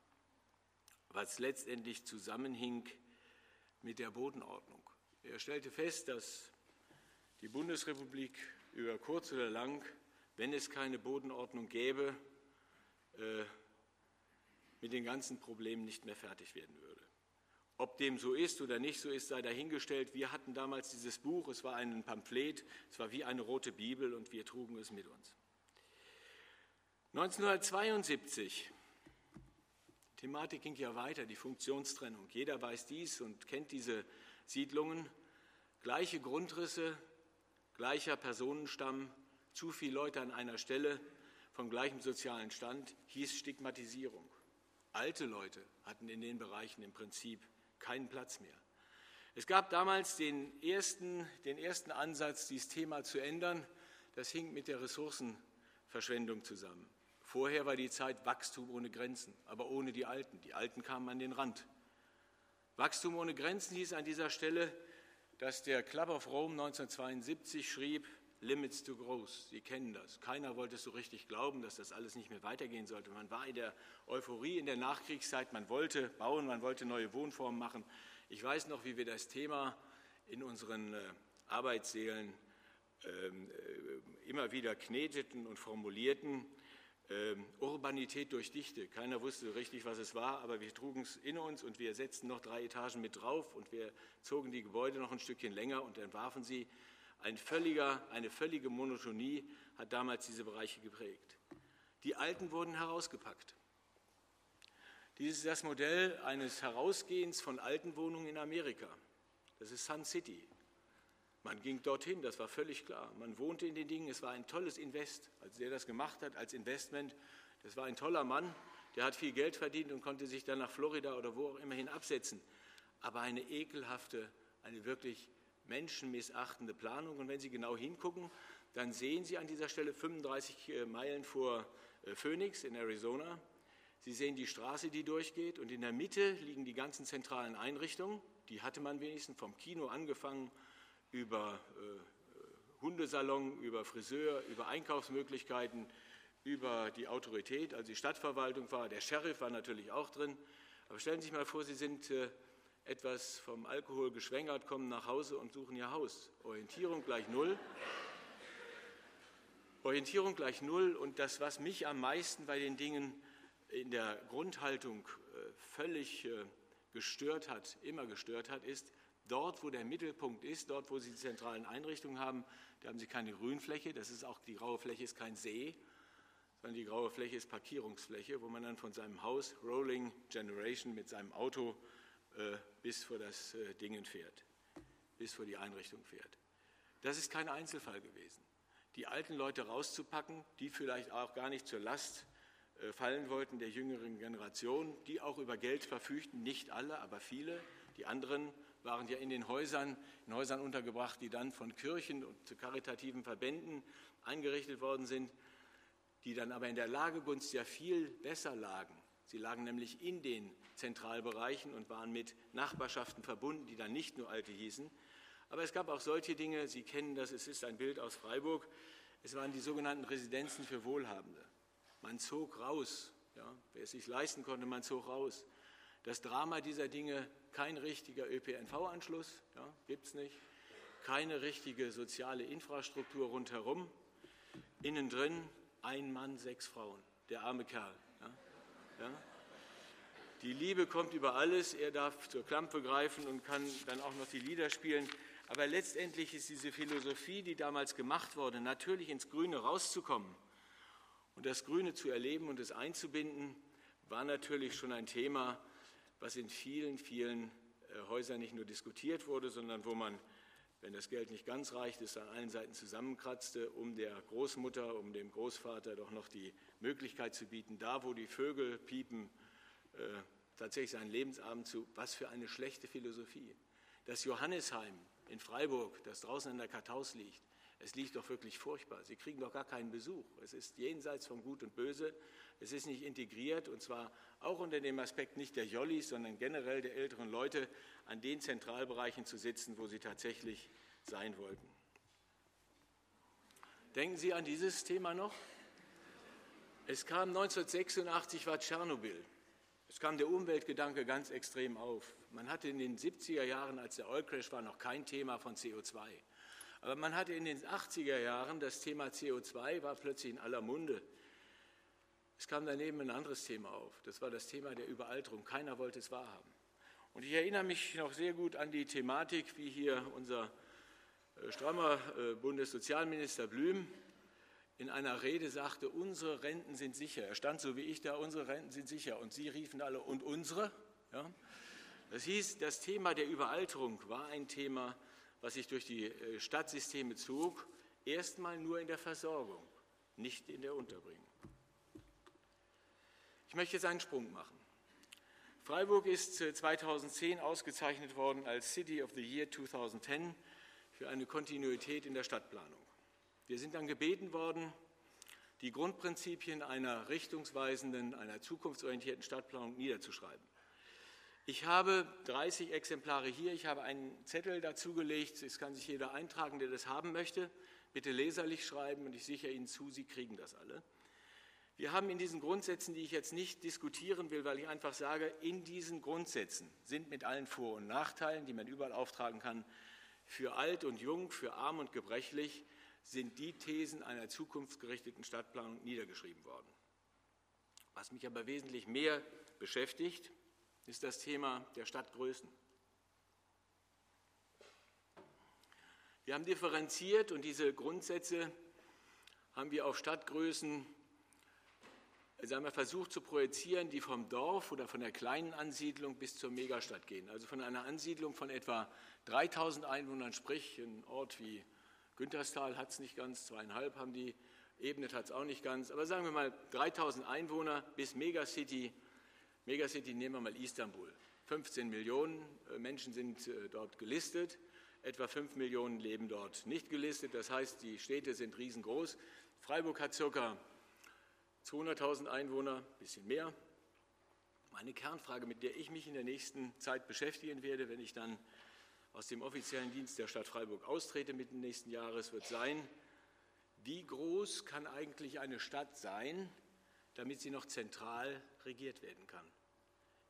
was letztendlich zusammenhing mit der Bodenordnung. Er stellte fest, dass die Bundesrepublik über kurz oder lang, wenn es keine Bodenordnung gäbe, mit den ganzen Problemen nicht mehr fertig werden würde. Ob dem so ist oder nicht so ist, sei dahingestellt. Wir hatten damals dieses Buch, es war ein Pamphlet, es war wie eine rote Bibel und wir trugen es mit uns. 1972, die Thematik ging ja weiter, die Funktionstrennung. Jeder weiß dies und kennt diese Siedlungen. Gleiche Grundrisse, gleicher Personenstamm, zu viele Leute an einer Stelle, vom gleichen sozialen Stand, hieß Stigmatisierung. Alte Leute hatten in den Bereichen im Prinzip keinen Platz mehr. Es gab damals den ersten Ansatz, dieses Thema zu ändern. Das hing mit der Ressourcenverschwendung zusammen. Vorher war die Zeit Wachstum ohne Grenzen, aber ohne die Alten. Die Alten kamen an den Rand. Wachstum ohne Grenzen hieß an dieser Stelle, dass der Club of Rome 1972 schrieb, Limits to Growth. Sie kennen das. Keiner wollte es so richtig glauben, dass das alles nicht mehr weitergehen sollte. Man war in der Euphorie in der Nachkriegszeit, man wollte bauen, man wollte neue Wohnformen machen. Ich weiß noch, wie wir das Thema in unseren Arbeitssälen immer wieder kneteten und formulierten. Urbanität durch Dichte. Keiner wusste richtig, was es war, aber wir trugen es in uns und wir setzten noch 3 Etagen mit drauf und wir zogen die Gebäude noch ein Stückchen länger und entwarfen sie. Eine völlige Monotonie hat damals diese Bereiche geprägt. Die Alten wurden herausgepackt. Dies ist das Modell eines Herausgehens von Altenwohnungen in Amerika. Das ist Sun City. Man ging dorthin, das war völlig klar. Man wohnte in den Dingen, es war ein tolles Invest. Als der das gemacht hat, als Investment, das war ein toller Mann, der hat viel Geld verdient und konnte sich dann nach Florida oder wo auch immer hin absetzen. Aber eine ekelhafte, eine wirklich menschenmissachtende Planung. Und wenn Sie genau hingucken, dann sehen Sie an dieser Stelle 35 Meilen vor Phoenix in Arizona. Sie sehen die Straße, die durchgeht und in der Mitte liegen die ganzen zentralen Einrichtungen. Die hatte man wenigstens vom Kino angefangen, über Hundesalon, über Friseur, über Einkaufsmöglichkeiten, über die Autorität, also die Stadtverwaltung war, der Sheriff war natürlich auch drin. Aber stellen Sie sich mal vor, Sie sind etwas vom Alkohol geschwängert, kommen nach Hause und suchen ihr Haus. Orientierung gleich Null. Orientierung gleich Null. Und das, was mich am meisten bei den Dingen in der Grundhaltung völlig gestört hat, immer gestört hat, ist, dort, wo der Mittelpunkt ist, dort, wo Sie die zentralen Einrichtungen haben, da haben Sie keine Grünfläche, das ist auch, die graue Fläche ist kein See, sondern die graue Fläche ist Parkierungsfläche, wo man dann von seinem Haus, Rolling Generation, mit seinem Auto bis vor das Dingen fährt, bis vor die Einrichtung fährt. Das ist kein Einzelfall gewesen. Die alten Leute rauszupacken, die vielleicht auch gar nicht zur Last fallen wollten der jüngeren Generation, die auch über Geld verfügten, nicht alle, aber viele. Die anderen waren ja in Häusern untergebracht, die dann von Kirchen und karitativen Verbänden eingerichtet worden sind, die dann aber in der Lagegunst ja viel besser lagen. Sie lagen nämlich in den Zentralbereichen und waren mit Nachbarschaften verbunden, die dann nicht nur Alte hießen. Aber es gab auch solche Dinge, Sie kennen das, es ist ein Bild aus Freiburg, es waren die sogenannten Residenzen für Wohlhabende. Man zog raus, ja, wer es sich leisten konnte, man zog raus. Das Drama dieser Dinge, kein richtiger ÖPNV-Anschluss, ja, gibt es nicht, keine richtige soziale Infrastruktur rundherum, innen drin ein Mann, 6 Frauen, der arme Kerl. Ja. Die Liebe kommt über alles, er darf zur Klampe greifen und kann dann auch noch die Lieder spielen. Aber letztendlich ist diese Philosophie, die damals gemacht wurde, natürlich ins Grüne rauszukommen und das Grüne zu erleben und es einzubinden, war natürlich schon ein Thema, was in vielen, vielen Häusern nicht nur diskutiert wurde, sondern wo man, wenn das Geld nicht ganz reicht, es an allen Seiten zusammenkratzte, um der Großmutter, um dem Großvater doch noch die Möglichkeit zu bieten, da wo die Vögel piepen, tatsächlich seinen Lebensabend zu. Was für eine schlechte Philosophie. Das Johannisheim in Freiburg, das draußen an der Kartaus liegt, es liegt doch wirklich furchtbar. Sie kriegen doch gar keinen Besuch. Es ist jenseits von Gut und Böse. Es ist nicht integriert, und zwar auch unter dem Aspekt nicht der Jollis, sondern generell der älteren Leute, an den Zentralbereichen zu sitzen, wo sie tatsächlich sein wollten. Denken Sie an dieses Thema noch? Es kam 1986, war Tschernobyl. Es kam der Umweltgedanke ganz extrem auf. Man hatte in den 70er Jahren, als der Oil Crash war, noch kein Thema von CO2. Aber man hatte in den 80er Jahren das Thema CO2, war plötzlich in aller Munde. Es kam daneben ein anderes Thema auf. Das war das Thema der Überalterung. Keiner wollte es wahrhaben. Und ich erinnere mich noch sehr gut an die Thematik, wie hier unser strammer Bundessozialminister Blüm in einer Rede sagte, unsere Renten sind sicher. Er stand so wie ich da, unsere Renten sind sicher. Und Sie riefen alle, und unsere? Ja? Das hieß, das Thema der Überalterung war ein Thema, was sich durch die Stadtsysteme zog, erstmal nur in der Versorgung, nicht in der Unterbringung. Ich möchte jetzt einen Sprung machen. Freiburg ist 2010 ausgezeichnet worden als City of the Year 2010 für eine Kontinuität in der Stadtplanung. Wir sind dann gebeten worden, die Grundprinzipien einer richtungsweisenden, einer zukunftsorientierten Stadtplanung niederzuschreiben. Ich habe 30 Exemplare hier, ich habe einen Zettel dazugelegt, es kann sich jeder eintragen, der das haben möchte. Bitte leserlich schreiben und ich sichere Ihnen zu, Sie kriegen das alle. Wir haben in diesen Grundsätzen, die ich jetzt nicht diskutieren will, weil ich einfach sage, in diesen Grundsätzen sind mit allen Vor- und Nachteilen, die man überall auftragen kann, für alt und jung, für arm und gebrechlich, sind die Thesen einer zukunftsgerichteten Stadtplanung niedergeschrieben worden. Was mich aber wesentlich mehr beschäftigt, ist das Thema der Stadtgrößen. Wir haben differenziert und diese Grundsätze haben wir auf Stadtgrößen versucht zu projizieren, die vom Dorf oder von der kleinen Ansiedlung bis zur Megastadt gehen. Also von einer Ansiedlung von etwa 3.000 Einwohnern, sprich ein Ort wie Günterstal hat es nicht ganz, 2,5 haben die, Ebnet hat es auch nicht ganz, aber sagen wir mal 3.000 Einwohner bis Megacity. Megacity nehmen wir mal Istanbul. 15 Millionen Menschen sind dort gelistet, etwa 5 Millionen leben dort nicht gelistet, das heißt, die Städte sind riesengroß. Freiburg hat ca. 200.000 Einwohner, ein bisschen mehr. Meine Kernfrage, mit der ich mich in der nächsten Zeit beschäftigen werde, wenn ich dann aus dem offiziellen Dienst der Stadt Freiburg austrete Mitte nächsten Jahres, wird sein, wie groß kann eigentlich eine Stadt sein, damit sie noch zentral regiert werden kann?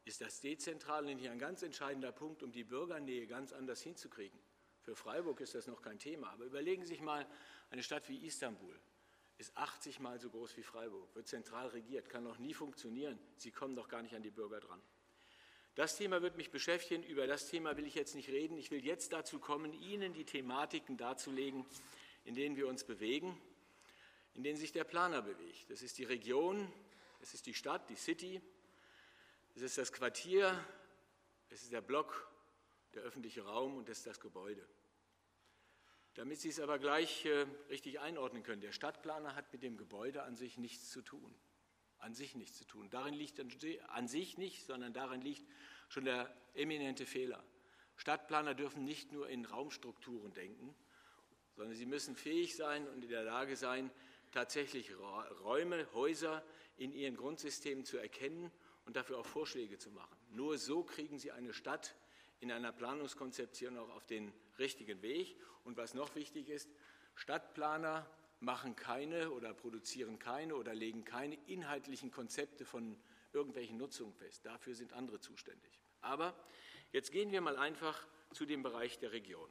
ist das Dezentrale nicht ein ganz entscheidender Punkt, um die Bürgernähe ganz anders hinzukriegen. Für Freiburg ist das noch kein Thema, aber überlegen Sie sich mal, eine Stadt wie Istanbul ist 80 Mal so groß wie Freiburg, wird zentral regiert, kann noch nie funktionieren. Sie kommen doch gar nicht an die Bürger dran. Das Thema wird mich beschäftigen, über das Thema will ich jetzt nicht reden. Ich will jetzt dazu kommen, Ihnen die Thematiken darzulegen, in denen wir uns bewegen, in denen sich der Planer bewegt. Das ist die Region, das ist die Stadt, die City, das ist das Quartier, das ist der Block, der öffentliche Raum und das ist das Gebäude. Damit Sie es aber gleich richtig einordnen können, der Stadtplaner hat mit dem Gebäude an sich nichts zu tun. An sich nichts zu tun. Darin liegt an sich nicht, sondern darin liegt schon der eminente Fehler. Stadtplaner dürfen nicht nur in Raumstrukturen denken, sondern sie müssen fähig sein und in der Lage sein, tatsächlich Räume, Häuser in ihren Grundsystemen zu erkennen und dafür auch Vorschläge zu machen. Nur so kriegen sie eine Stadt in einer Planungskonzeption auch auf den richtigen Weg. Und was noch wichtig ist, Stadtplaner machen keine oder produzieren keine oder legen keine inhaltlichen Konzepte von irgendwelchen Nutzungen fest. Dafür sind andere zuständig. Aber jetzt gehen wir mal einfach zu dem Bereich der Region.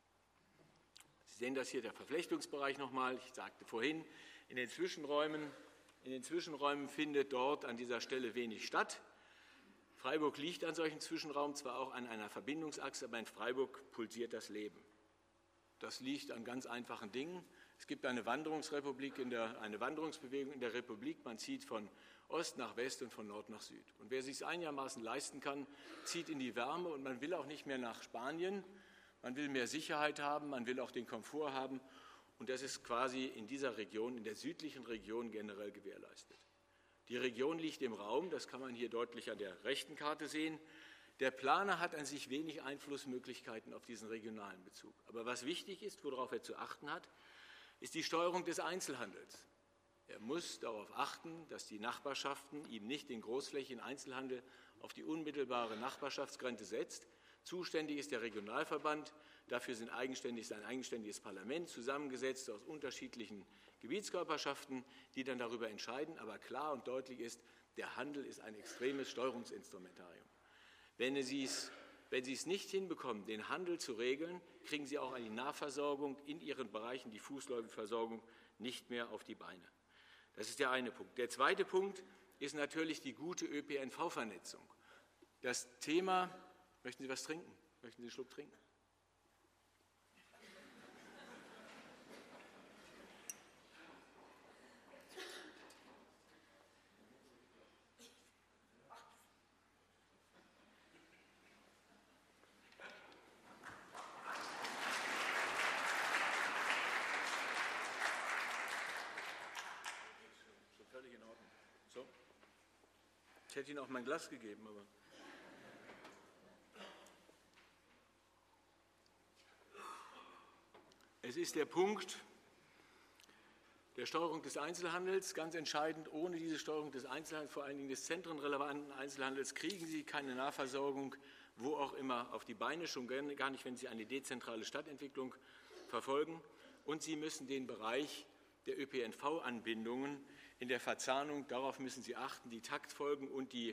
Sie sehen das hier, der Verflechtungsbereich nochmal. Ich sagte vorhin, in den Zwischenräumen findet dort an dieser Stelle wenig statt. Freiburg liegt an solchen Zwischenraum, zwar auch an einer Verbindungsachse, aber in Freiburg pulsiert das Leben. Das liegt an ganz einfachen Dingen. Es gibt eine Wanderungsbewegung in der Republik. Man zieht von Ost nach West und von Nord nach Süd. Und wer sich es einigermaßen leisten kann, zieht in die Wärme und man will auch nicht mehr nach Spanien. Man will mehr Sicherheit haben, man will auch den Komfort haben. Und das ist quasi in dieser Region, in der südlichen Region generell gewährleistet. Die Region liegt im Raum, das kann man hier deutlich an der rechten Karte sehen. Der Planer hat an sich wenig Einflussmöglichkeiten auf diesen regionalen Bezug. Aber was wichtig ist, worauf er zu achten hat, ist die Steuerung des Einzelhandels. Er muss darauf achten, dass die Nachbarschaften ihm nicht den großflächigen Einzelhandel auf die unmittelbare Nachbarschaftsgrenze setzt. Zuständig ist der Regionalverband. Dafür ist ein eigenständiges Parlament zusammengesetzt aus unterschiedlichen Gebietskörperschaften, die dann darüber entscheiden. Aber klar und deutlich ist, der Handel ist ein extremes Steuerungsinstrumentarium. Wenn Sie es nicht hinbekommen, den Handel zu regeln, kriegen Sie auch die Nahversorgung in Ihren Bereichen, die Fußläufigversorgung, nicht mehr auf die Beine. Das ist der eine Punkt. Der zweite Punkt ist natürlich die gute ÖPNV-Vernetzung. Das Thema, möchten Sie was trinken? Möchten Sie einen Schluck trinken? Ich hätte Ihnen auch mein Glas gegeben, aber. Es ist der Punkt der Steuerung des Einzelhandels, ganz entscheidend. Ohne diese Steuerung des Einzelhandels, vor allen Dingen des zentrenrelevanten Einzelhandels, kriegen Sie keine Nahversorgung, wo auch immer, auf die Beine, schon gar nicht, wenn Sie eine dezentrale Stadtentwicklung verfolgen. Und Sie müssen den Bereich der ÖPNV-Anbindungen in der Verzahnung, darauf müssen Sie achten, die Taktfolgen und die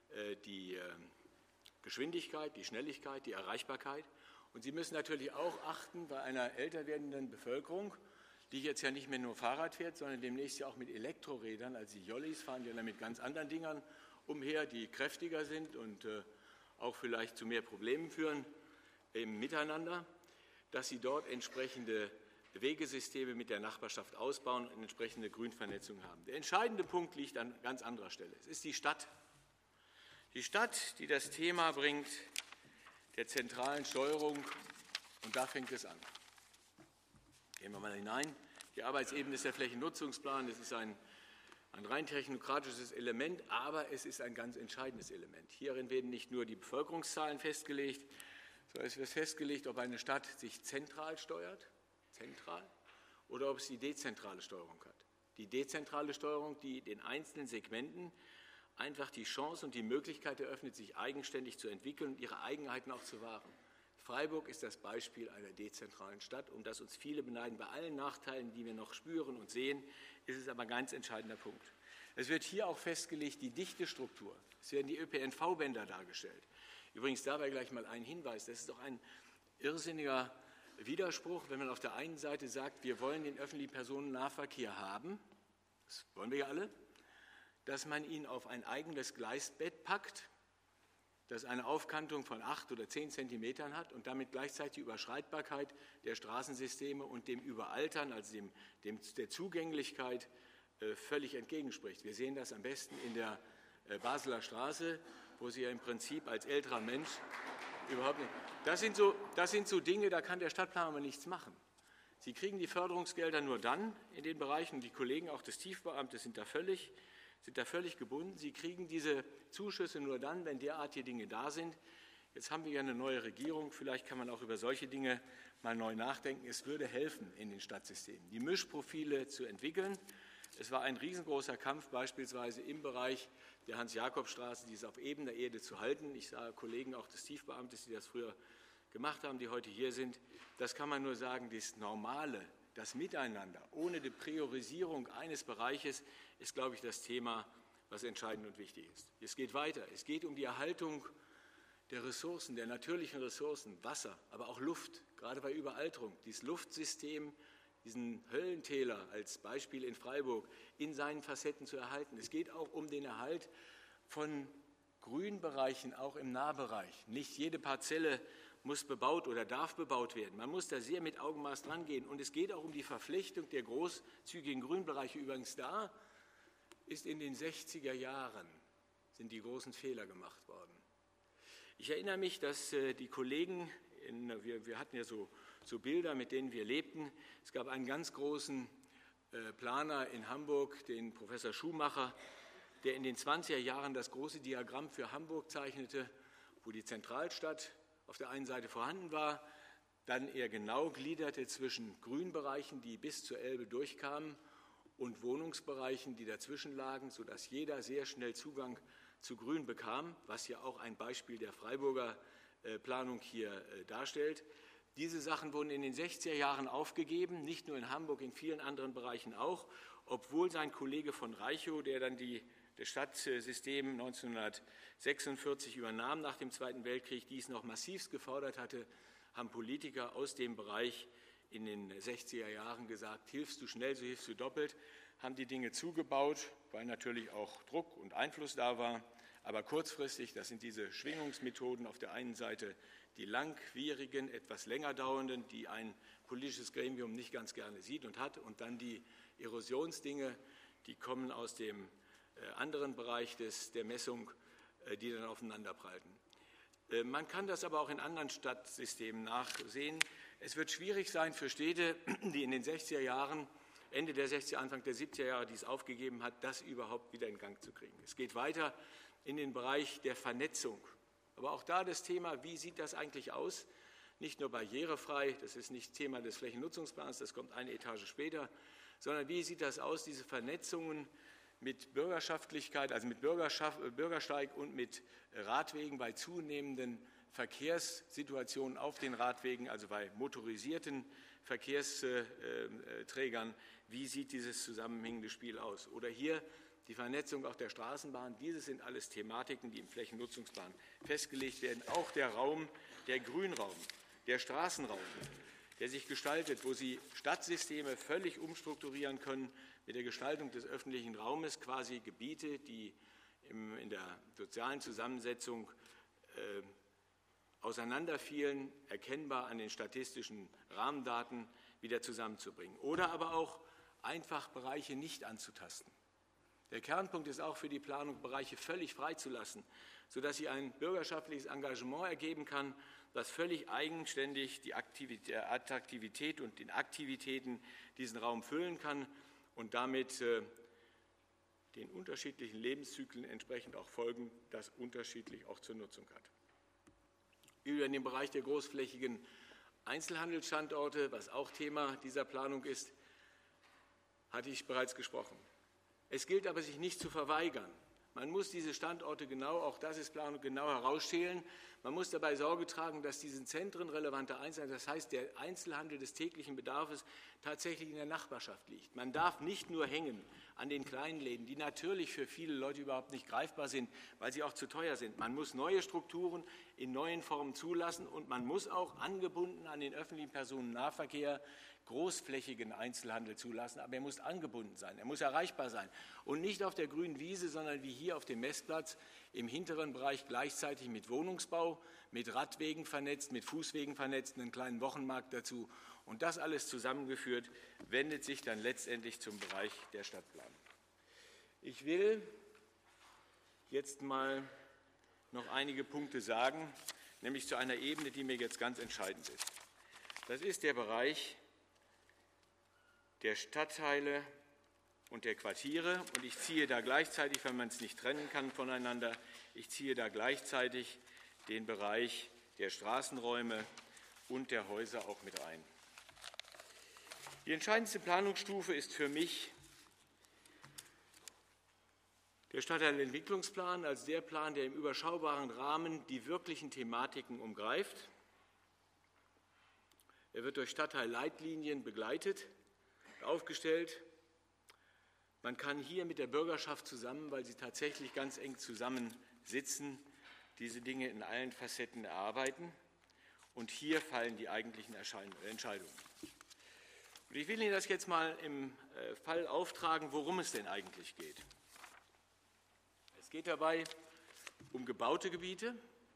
Geschwindigkeit, die Schnelligkeit, die Erreichbarkeit. Und Sie müssen natürlich auch achten bei einer älter werdenden Bevölkerung, die jetzt ja nicht mehr nur Fahrrad fährt, sondern demnächst ja auch mit Elektrorädern, also die Jollis fahren ja dann mit ganz anderen Dingern umher, die kräftiger sind und auch vielleicht zu mehr Problemen führen im Miteinander, dass Sie dort entsprechende Wegesysteme mit der Nachbarschaft ausbauen und entsprechende Grünvernetzung haben. Der entscheidende Punkt liegt an ganz anderer Stelle. Es ist die Stadt. Die Stadt, die das Thema bringt der zentralen Steuerung, und da fängt es an. Gehen wir mal hinein. Die Arbeitsebene ist der Flächennutzungsplan. Das ist ein rein technokratisches Element, aber es ist ein ganz entscheidendes Element. Hierin werden nicht nur die Bevölkerungszahlen festgelegt, sondern es wird festgelegt, ob eine Stadt sich zentral steuert, oder ob es die dezentrale Steuerung hat. Die dezentrale Steuerung, die den einzelnen Segmenten einfach die Chance und die Möglichkeit eröffnet, sich eigenständig zu entwickeln und ihre Eigenheiten auch zu wahren. Freiburg ist das Beispiel einer dezentralen Stadt, um das uns viele beneiden. Bei allen Nachteilen, die wir noch spüren und sehen, ist es aber ein ganz entscheidender Punkt. Es wird hier auch festgelegt die Dichtestruktur. Es werden die ÖPNV-Bänder dargestellt. Übrigens dabei gleich mal ein Hinweis, das ist doch ein irrsinniger Widerspruch, wenn man auf der einen Seite sagt, wir wollen den öffentlichen Personennahverkehr haben, das wollen wir ja alle, dass man ihn auf ein eigenes Gleisbett packt, das eine Aufkantung von 8 oder 10 Zentimetern hat und damit gleichzeitig die Überschreitbarkeit der Straßensysteme und dem Überaltern, also der Zugänglichkeit, völlig entgegenspricht. Wir sehen das am besten in der Basler Straße, wo Sie ja im Prinzip als älterer Mensch überhaupt nicht... Das sind so Dinge, da kann der Stadtplaner aber nichts machen. Sie kriegen die Förderungsgelder nur dann in den Bereichen, die Kollegen auch des Tiefbauamtes sind da völlig gebunden. Sie kriegen diese Zuschüsse nur dann, wenn derartige Dinge da sind. Jetzt haben wir ja eine neue Regierung, vielleicht kann man auch über solche Dinge mal neu nachdenken. Es würde helfen in den Stadtsystemen, die Mischprofile zu entwickeln. Es war ein riesengroßer Kampf beispielsweise im Bereich der Hans-Jakob-Straße, dies auf ebener Erde zu halten. Ich sah Kollegen auch des Tiefbauamtes, die das früher gemacht haben, die heute hier sind. Das kann man nur sagen, das Normale, das Miteinander, ohne die Priorisierung eines Bereiches, ist, glaube ich, das Thema, was entscheidend und wichtig ist. Es geht weiter. Es geht um die Erhaltung der Ressourcen, der natürlichen Ressourcen, Wasser, aber auch Luft, gerade bei Überalterung. Dieses Luftsystem, diesen Höllentäler als Beispiel in Freiburg, in seinen Facetten zu erhalten. Es geht auch um den Erhalt von Grünbereichen, auch im Nahbereich. Nicht jede Parzelle muss bebaut oder darf bebaut werden. Man muss da sehr mit Augenmaß dran gehen. Und es geht auch um die Verflechtung der großzügigen Grünbereiche. Übrigens da ist in den 60er Jahren sind die großen Fehler gemacht worden. Ich erinnere mich, dass die Kollegen, wir hatten ja so Bilder, mit denen wir lebten. Es gab einen ganz großen Planer in Hamburg, den Professor Schumacher, der in den 20er Jahren das große Diagramm für Hamburg zeichnete, wo die Zentralstadt auf der einen Seite vorhanden war, dann er genau gliederte zwischen Grünbereichen, die bis zur Elbe durchkamen, und Wohnungsbereichen, die dazwischen lagen, sodass jeder sehr schnell Zugang zu Grün bekam, was ja auch ein Beispiel der Freiburger Planung hier darstellt. Diese Sachen wurden in den 60er Jahren aufgegeben, nicht nur in Hamburg, in vielen anderen Bereichen auch, obwohl sein Kollege von Reichow, der dann das Stadtsystem 1946 übernahm nach dem Zweiten Weltkrieg, dies noch massivst gefordert hatte, haben Politiker aus dem Bereich in den 60er Jahren gesagt, hilfst du schnell, so hilfst du doppelt, haben die Dinge zugebaut, weil natürlich auch Druck und Einfluss da war. Aber kurzfristig, das sind diese Schwingungsmethoden, auf der einen Seite die langwierigen, etwas länger dauernden, die ein politisches Gremium nicht ganz gerne sieht und hat, und dann die Erosionsdinge, die kommen aus dem anderen Bereich der Messung, die dann aufeinanderprallten. Man kann das aber auch in anderen Stadtsystemen nachsehen. Es wird schwierig sein für Städte, die in den 60er Jahren, Ende der 60er, Anfang der 70er Jahre dies aufgegeben hat, das überhaupt wieder in Gang zu kriegen. Es geht weiter in den Bereich der Vernetzung. Aber auch da das Thema, wie sieht das eigentlich aus? Nicht nur barrierefrei, das ist nicht Thema des Flächennutzungsplans, das kommt eine Etage später, sondern wie sieht das aus, diese Vernetzungen mit Bürgerschaftlichkeit, also mit Bürgersteig und mit Radwegen bei zunehmenden Verkehrssituationen auf den Radwegen, also bei motorisierten Verkehrsträgern. Wie sieht dieses zusammenhängende Spiel aus? Oder hier die Vernetzung auch der Straßenbahn. Diese sind alles Thematiken, die im Flächennutzungsplan festgelegt werden. Auch der Raum, der Grünraum, der Straßenraum, der sich gestaltet, wo Sie Stadtsysteme völlig umstrukturieren können mit der Gestaltung des öffentlichen Raumes, quasi Gebiete, die in der sozialen Zusammensetzung auseinanderfielen, erkennbar an den statistischen Rahmendaten wieder zusammenzubringen. Oder aber auch einfach Bereiche nicht anzutasten. Der Kernpunkt ist auch für die Planung, Bereiche völlig freizulassen, sodass sie ein bürgerschaftliches Engagement ergeben kann, das völlig eigenständig die Attraktivität und den Aktivitäten diesen Raum füllen kann und damit den unterschiedlichen Lebenszyklen entsprechend auch folgen, das unterschiedlich auch zur Nutzung hat. Über den Bereich der großflächigen Einzelhandelsstandorte, was auch Thema dieser Planung ist, hatte ich bereits gesprochen. Es gilt aber, sich nicht zu verweigern. Man muss diese Standorte genau, auch das ist Planung, genau herausschälen. Man muss dabei Sorge tragen, dass diesen Zentren relevante Einzelhandel, das heißt der Einzelhandel des täglichen Bedarfs, tatsächlich in der Nachbarschaft liegt. Man darf nicht nur hängen an den kleinen Läden, die natürlich für viele Leute überhaupt nicht greifbar sind, weil sie auch zu teuer sind. Man muss neue Strukturen in neuen Formen zulassen und man muss auch angebunden an den öffentlichen Personennahverkehr großflächigen Einzelhandel zulassen, aber er muss angebunden sein, er muss erreichbar sein und nicht auf der grünen Wiese, sondern wie hier auf dem Messplatz im hinteren Bereich gleichzeitig mit Wohnungsbau, mit Radwegen vernetzt, mit Fußwegen vernetzt, einen kleinen Wochenmarkt dazu. Und das alles zusammengeführt, wendet sich dann letztendlich zum Bereich der Stadtplanung. Ich will jetzt mal noch einige Punkte sagen, nämlich zu einer Ebene, die mir jetzt ganz entscheidend ist. Das ist der Bereich der Stadtteile und der Quartiere. Und ich ziehe da gleichzeitig, wenn man es nicht trennen kann voneinander, ich ziehe da gleichzeitig den Bereich der Straßenräume und der Häuser auch mit ein. Die entscheidendste Planungsstufe ist für mich der Stadtteilentwicklungsplan als der Plan, der im überschaubaren Rahmen die wirklichen Thematiken umgreift. Er wird durch Stadtteilleitlinien begleitet, aufgestellt. Man kann hier mit der Bürgerschaft zusammen, weil sie tatsächlich ganz eng zusammensitzen, diese Dinge in allen Facetten erarbeiten. Und hier fallen die eigentlichen Entscheidungen. Und ich will Ihnen das jetzt mal im Fall auftragen, worum es denn eigentlich geht. Es geht dabei um gebaute Gebiete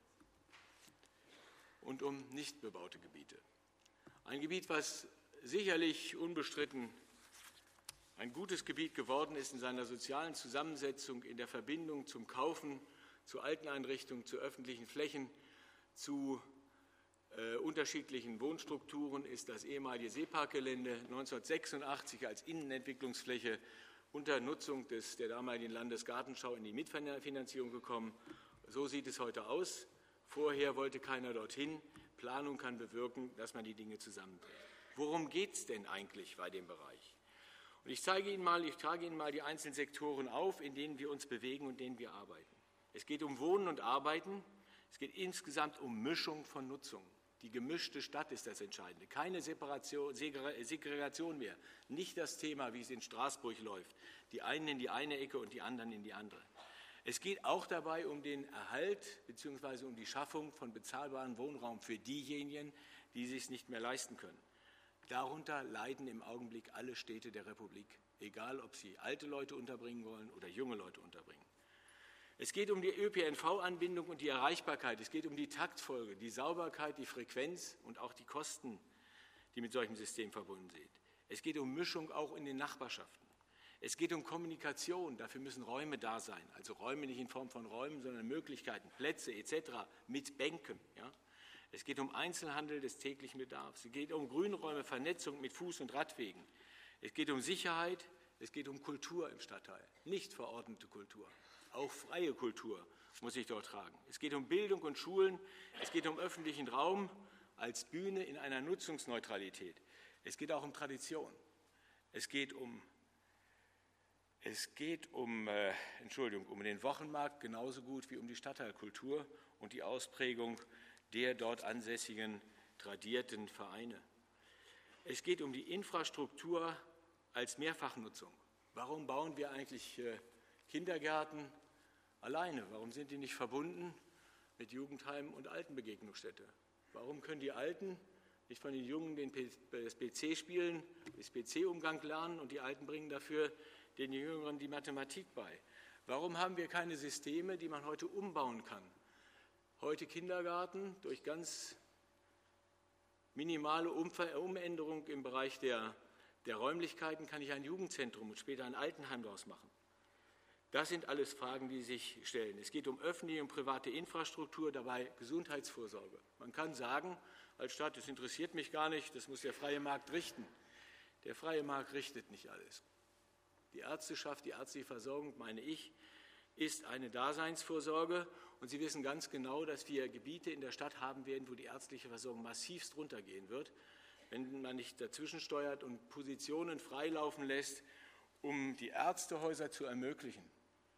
und um nicht bebaute Gebiete. Ein Gebiet, was sicherlich unbestritten ein gutes Gebiet geworden ist in seiner sozialen Zusammensetzung, in der Verbindung zum Kaufen, zu Alteneinrichtungen, zu öffentlichen Flächen, zu unterschiedlichen Wohnstrukturen, ist das ehemalige Seeparkgelände 1986 als Innenentwicklungsfläche unter Nutzung der damaligen Landesgartenschau in die Mitfinanzierung gekommen. So sieht es heute aus. Vorher wollte keiner dorthin. Planung kann bewirken, dass man die Dinge zusammenbringt. Worum geht es denn eigentlich bei dem Bereich? Und ich trage Ihnen mal die einzelnen Sektoren auf, in denen wir uns bewegen und in denen wir arbeiten. Es geht um Wohnen und Arbeiten. Es geht insgesamt um Mischung von Nutzungen. Die gemischte Stadt ist das Entscheidende. Keine Segregation mehr. Nicht das Thema, wie es in Straßburg läuft. Die einen in die eine Ecke und die anderen in die andere. Es geht auch dabei um den Erhalt bzw. um die Schaffung von bezahlbarem Wohnraum für diejenigen, die es sich nicht mehr leisten können. Darunter leiden im Augenblick alle Städte der Republik, egal ob sie alte Leute unterbringen wollen oder junge Leute unterbringen. Es geht um die ÖPNV-Anbindung und die Erreichbarkeit. Es geht um die Taktfolge, die Sauberkeit, die Frequenz und auch die Kosten, die mit solchem System verbunden sind. Es geht um Mischung auch in den Nachbarschaften. Es geht um Kommunikation. Dafür müssen Räume da sein. Also Räume nicht in Form von Räumen, sondern Möglichkeiten, Plätze etc. mit Bänken. Ja? Es geht um Einzelhandel des täglichen Bedarfs. Es geht um Grünräume, Vernetzung mit Fuß- und Radwegen. Es geht um Sicherheit. Es geht um Kultur im Stadtteil. Nicht verordnete Kultur. Auch freie Kultur muss sich dort tragen. Es geht um Bildung und Schulen. Es geht um öffentlichen Raum als Bühne in einer Nutzungsneutralität. Es geht auch um Tradition. Es geht um den Wochenmarkt genauso gut wie um die Stadtteilkultur und die Ausprägung der dort ansässigen tradierten Vereine. Es geht um die Infrastruktur als Mehrfachnutzung. Warum bauen wir eigentlich Kindergärten alleine? Warum sind die nicht verbunden mit Jugendheimen und Altenbegegnungsstätte? Warum können die Alten nicht von den Jungen das PC spielen, das PC-Umgang lernen und die Alten bringen dafür den Jüngeren die Mathematik bei? Warum haben wir keine Systeme, die man heute umbauen kann? Heute Kindergarten durch ganz minimale Umänderung im Bereich der Räumlichkeiten kann ich ein Jugendzentrum und später ein Altenheim daraus machen. Das sind alles Fragen, die sich stellen. Es geht um öffentliche und private Infrastruktur, dabei Gesundheitsvorsorge. Man kann sagen, als Stadt, das interessiert mich gar nicht, das muss der freie Markt richten. Der freie Markt richtet nicht alles. Die Ärzteschaft, die ärztliche Versorgung, meine ich, ist eine Daseinsvorsorge. Und Sie wissen ganz genau, dass wir Gebiete in der Stadt haben werden, wo die ärztliche Versorgung massivst runtergehen wird, wenn man nicht dazwischen steuert und Positionen freilaufen lässt, um die Ärztehäuser zu ermöglichen.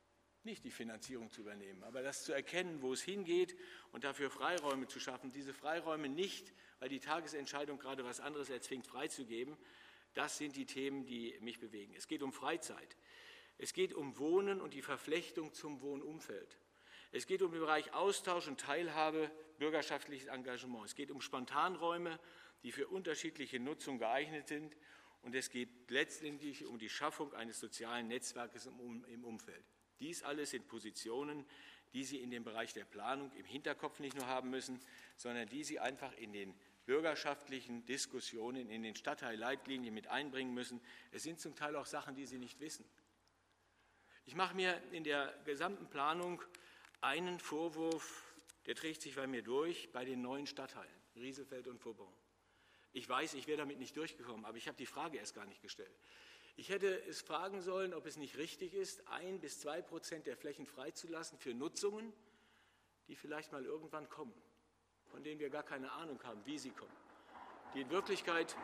nicht die Finanzierung zu übernehmen, aber das zu erkennen, wo es hingeht und dafür Freiräume zu schaffen. Diese Freiräume nicht, weil die Tagesentscheidung gerade was anderes erzwingt, freizugeben. Das sind die Themen, die mich bewegen. Es geht um Freizeit. Es geht um Wohnen und die Verflechtung zum Wohnumfeld. Es geht um den Bereich Austausch und Teilhabe, bürgerschaftliches Engagement. Es geht um Spontanräume, die für unterschiedliche Nutzung geeignet sind. Und es geht letztendlich um die Schaffung eines sozialen Netzwerkes im Umfeld. Dies alles sind Positionen, die Sie in dem Bereich der Planung im Hinterkopf nicht nur haben müssen, sondern die Sie einfach in den bürgerschaftlichen Diskussionen, in den Stadtteilleitlinien mit einbringen müssen. Es sind zum Teil auch Sachen, die Sie nicht wissen. Ich mache mir in der gesamten Planung einen Vorwurf, der trägt sich bei mir durch, bei den neuen Stadtteilen, Rieselfeld und Vauban. Ich weiß, ich wäre damit nicht durchgekommen, aber ich habe die Frage erst gar nicht gestellt. Ich hätte es fragen sollen, ob es nicht richtig ist, 1 bis 2% der Flächen freizulassen für Nutzungen, die vielleicht mal irgendwann kommen, von denen wir gar keine Ahnung haben, wie sie kommen. Die in Wirklichkeit,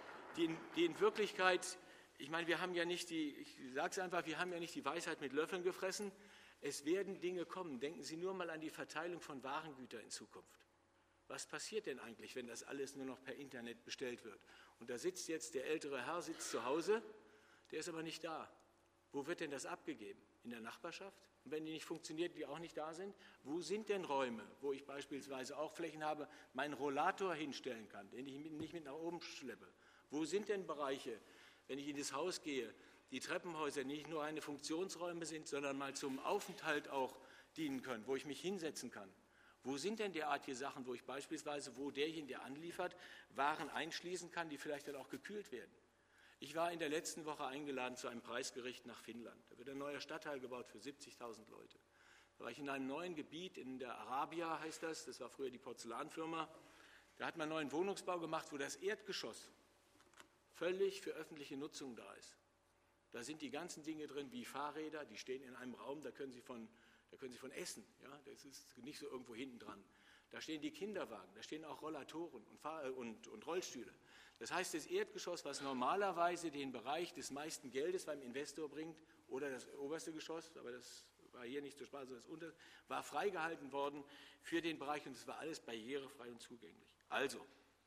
ich meine, wir haben ja nicht ich sage es einfach, wir haben ja nicht die Weisheit mit Löffeln gefressen. Es werden Dinge kommen. Denken Sie nur mal an die Verteilung von Warengütern in Zukunft. Was passiert denn eigentlich, wenn das alles nur noch per Internet bestellt wird? Und da sitzt jetzt der ältere Herr, sitzt zu Hause, der ist aber nicht da. Wo wird denn das abgegeben? In der Nachbarschaft? Und wenn die nicht funktioniert, die auch nicht da sind? Wo sind denn Räume, wo ich beispielsweise auch Flächen habe, meinen Rollator hinstellen kann, den ich nicht mit nach oben schleppe? Wo sind denn Bereiche, wenn ich in das Haus gehe, die Treppenhäuser nicht nur reine Funktionsräume sind, sondern mal zum Aufenthalt auch dienen können, wo ich mich hinsetzen kann? Wo sind denn derartige Sachen, wo ich beispielsweise, wo derjenige, der anliefert, Waren einschließen kann, die vielleicht dann auch gekühlt werden? Ich war in der letzten Woche eingeladen zu einem Preisgericht nach Finnland. Da wird ein neuer Stadtteil gebaut für 70.000 Leute. Da war ich in einem neuen Gebiet, in der Arabia heißt das war früher die Porzellanfirma. Da hat man einen neuen Wohnungsbau gemacht, wo das Erdgeschoss völlig für öffentliche Nutzung da ist. Da sind die ganzen Dinge drin, wie Fahrräder, die stehen in einem Raum, da können Sie von essen. Ja? Das ist nicht so irgendwo hinten dran. Da stehen die Kinderwagen, da stehen auch Rollatoren und Rollstühle. Das heißt, das Erdgeschoss, was normalerweise den Bereich des meisten Geldes beim Investor bringt, oder das oberste Geschoss, aber das war hier nicht zur Sprache, sondern das untere, war freigehalten worden für den Bereich und es war alles barrierefrei und zugänglich. Also,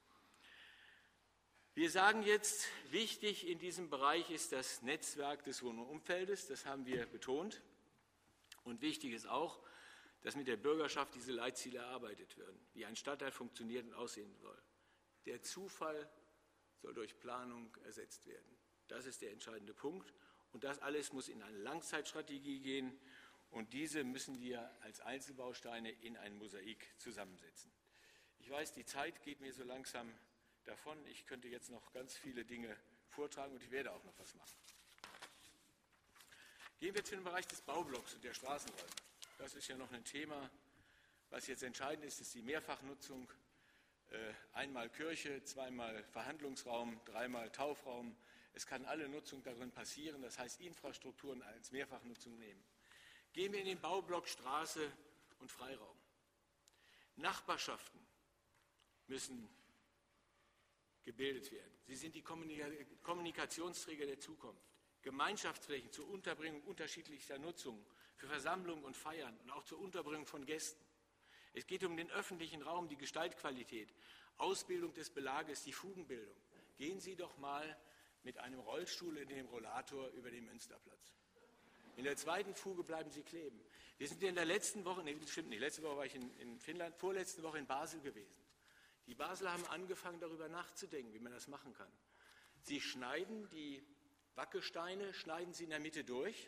wir sagen jetzt, wichtig in diesem Bereich ist das Netzwerk des Wohnumfeldes, das haben wir betont. Und wichtig ist auch, dass mit der Bürgerschaft diese Leitziele erarbeitet werden, wie ein Stadtteil funktioniert und aussehen soll. Der Zufall soll durch Planung ersetzt werden. Das ist der entscheidende Punkt. Und das alles muss in eine Langzeitstrategie gehen. Und diese müssen wir als Einzelbausteine in ein Mosaik zusammensetzen. Ich weiß, die Zeit geht mir so langsam davon. Ich könnte jetzt noch ganz viele Dinge vortragen und ich werde auch noch was machen. Gehen wir zu dem Bereich des Baublocks und der Straßenräume. Das ist ja noch ein Thema, was jetzt entscheidend ist die Mehrfachnutzung. Einmal Kirche, zweimal Verhandlungsraum, dreimal Taufraum. Es kann alle Nutzung darin passieren, das heißt Infrastrukturen als Mehrfachnutzung nehmen. Gehen wir in den Baublock Straße und Freiraum. Nachbarschaften müssen gebildet werden. Sie sind die Kommunikationsträger der Zukunft. Gemeinschaftsflächen zur Unterbringung unterschiedlicher Nutzungen, für Versammlungen und Feiern und auch zur Unterbringung von Gästen. Es geht um den öffentlichen Raum, die Gestaltqualität, Ausbildung des Belages, die Fugenbildung. Gehen Sie doch mal mit einem Rollstuhl in dem Rollator über den Münsterplatz. In der zweiten Fuge bleiben Sie kleben. Wir sind in der letzten Woche, stimmt nicht, letzte Woche war ich in Finnland, vorletzte Woche in Basel gewesen. Die Basler haben angefangen, darüber nachzudenken, wie man das machen kann. Sie schneiden die Wackesteine, schneiden sie in der Mitte durch.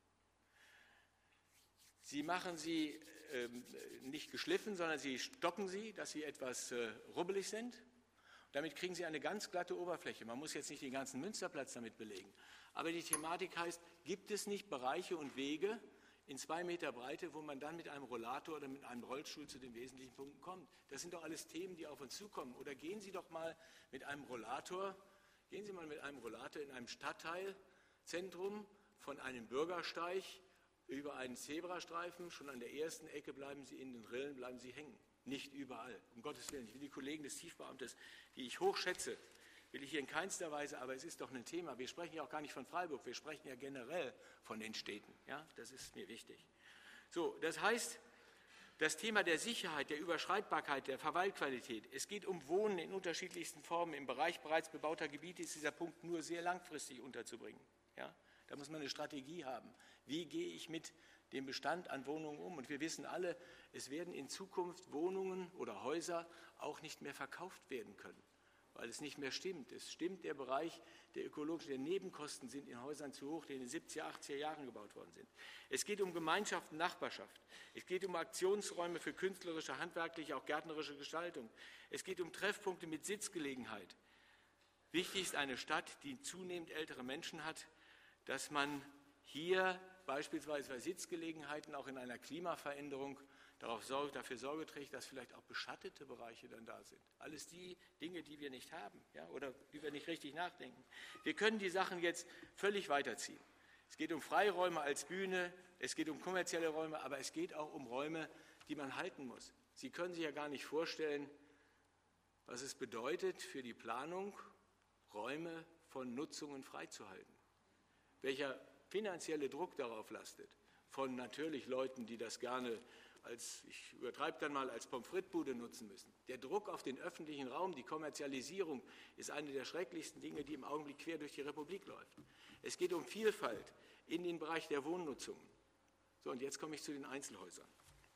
Sie machen sie nicht geschliffen, sondern sie stocken sie, dass sie etwas rubbelig sind. Damit kriegen Sie eine ganz glatte Oberfläche. Man muss jetzt nicht den ganzen Münsterplatz damit belegen. Aber die Thematik heißt, gibt es nicht Bereiche und Wege in 2 Meter Breite, wo man dann mit einem Rollator oder mit einem Rollstuhl zu den wesentlichen Punkten kommt? Das sind doch alles Themen, die auf uns zukommen. Oder gehen Sie doch mal mit einem Rollator, in einem Stadtteilzentrum von einem Bürgersteig über einen Zebrastreifen, schon an der ersten Ecke bleiben Sie in den Rillen, bleiben Sie hängen. Nicht überall, um Gottes Willen. Ich will die Kollegen des Tiefbauamtes, die ich hochschätze, Will ich hier in keinster Weise, aber es ist doch ein Thema. Wir sprechen ja auch gar nicht von Freiburg, wir sprechen ja generell von den Städten. Ja, das ist mir wichtig. So, das heißt, das Thema der Sicherheit, der Überschreitbarkeit, der Verweilqualität, es geht um Wohnen in unterschiedlichsten Formen. Im Bereich bereits bebauter Gebiete ist dieser Punkt nur sehr langfristig unterzubringen. Ja, da muss man eine Strategie haben. Wie gehe ich mit dem Bestand an Wohnungen um? Und wir wissen alle, es werden in Zukunft Wohnungen oder Häuser auch nicht mehr verkauft werden können, weil es nicht mehr stimmt. Es stimmt, der Bereich der ökologischen Nebenkosten sind in Häusern zu hoch, die in den 70er, 80er Jahren gebaut worden sind. Es geht um Gemeinschaft und Nachbarschaft. Es geht um Aktionsräume für künstlerische, handwerkliche, auch gärtnerische Gestaltung. Es geht um Treffpunkte mit Sitzgelegenheit. Wichtig ist eine Stadt, die zunehmend ältere Menschen hat, dass man hier beispielsweise bei Sitzgelegenheiten auch in einer Klimaveränderung dafür Sorge trägt, dass vielleicht auch beschattete Bereiche dann da sind. Alles die Dinge, die wir nicht haben, ja, oder die wir nicht richtig nachdenken. Wir können die Sachen jetzt völlig weiterziehen. Es geht um Freiräume als Bühne, es geht um kommerzielle Räume, aber es geht auch um Räume, die man halten muss. Sie können sich ja gar nicht vorstellen, was es bedeutet für die Planung, Räume von Nutzungen freizuhalten. Welcher finanzielle Druck darauf lastet, von natürlich Leuten, die das gerne ich übertreibe dann mal, als Pommes frites-Bude nutzen müssen. Der Druck auf den öffentlichen Raum, die Kommerzialisierung, ist eine der schrecklichsten Dinge, die im Augenblick quer durch die Republik läuft. Es geht um Vielfalt in den Bereich der Wohnnutzung. So, und jetzt komme ich zu den Einzelhäusern.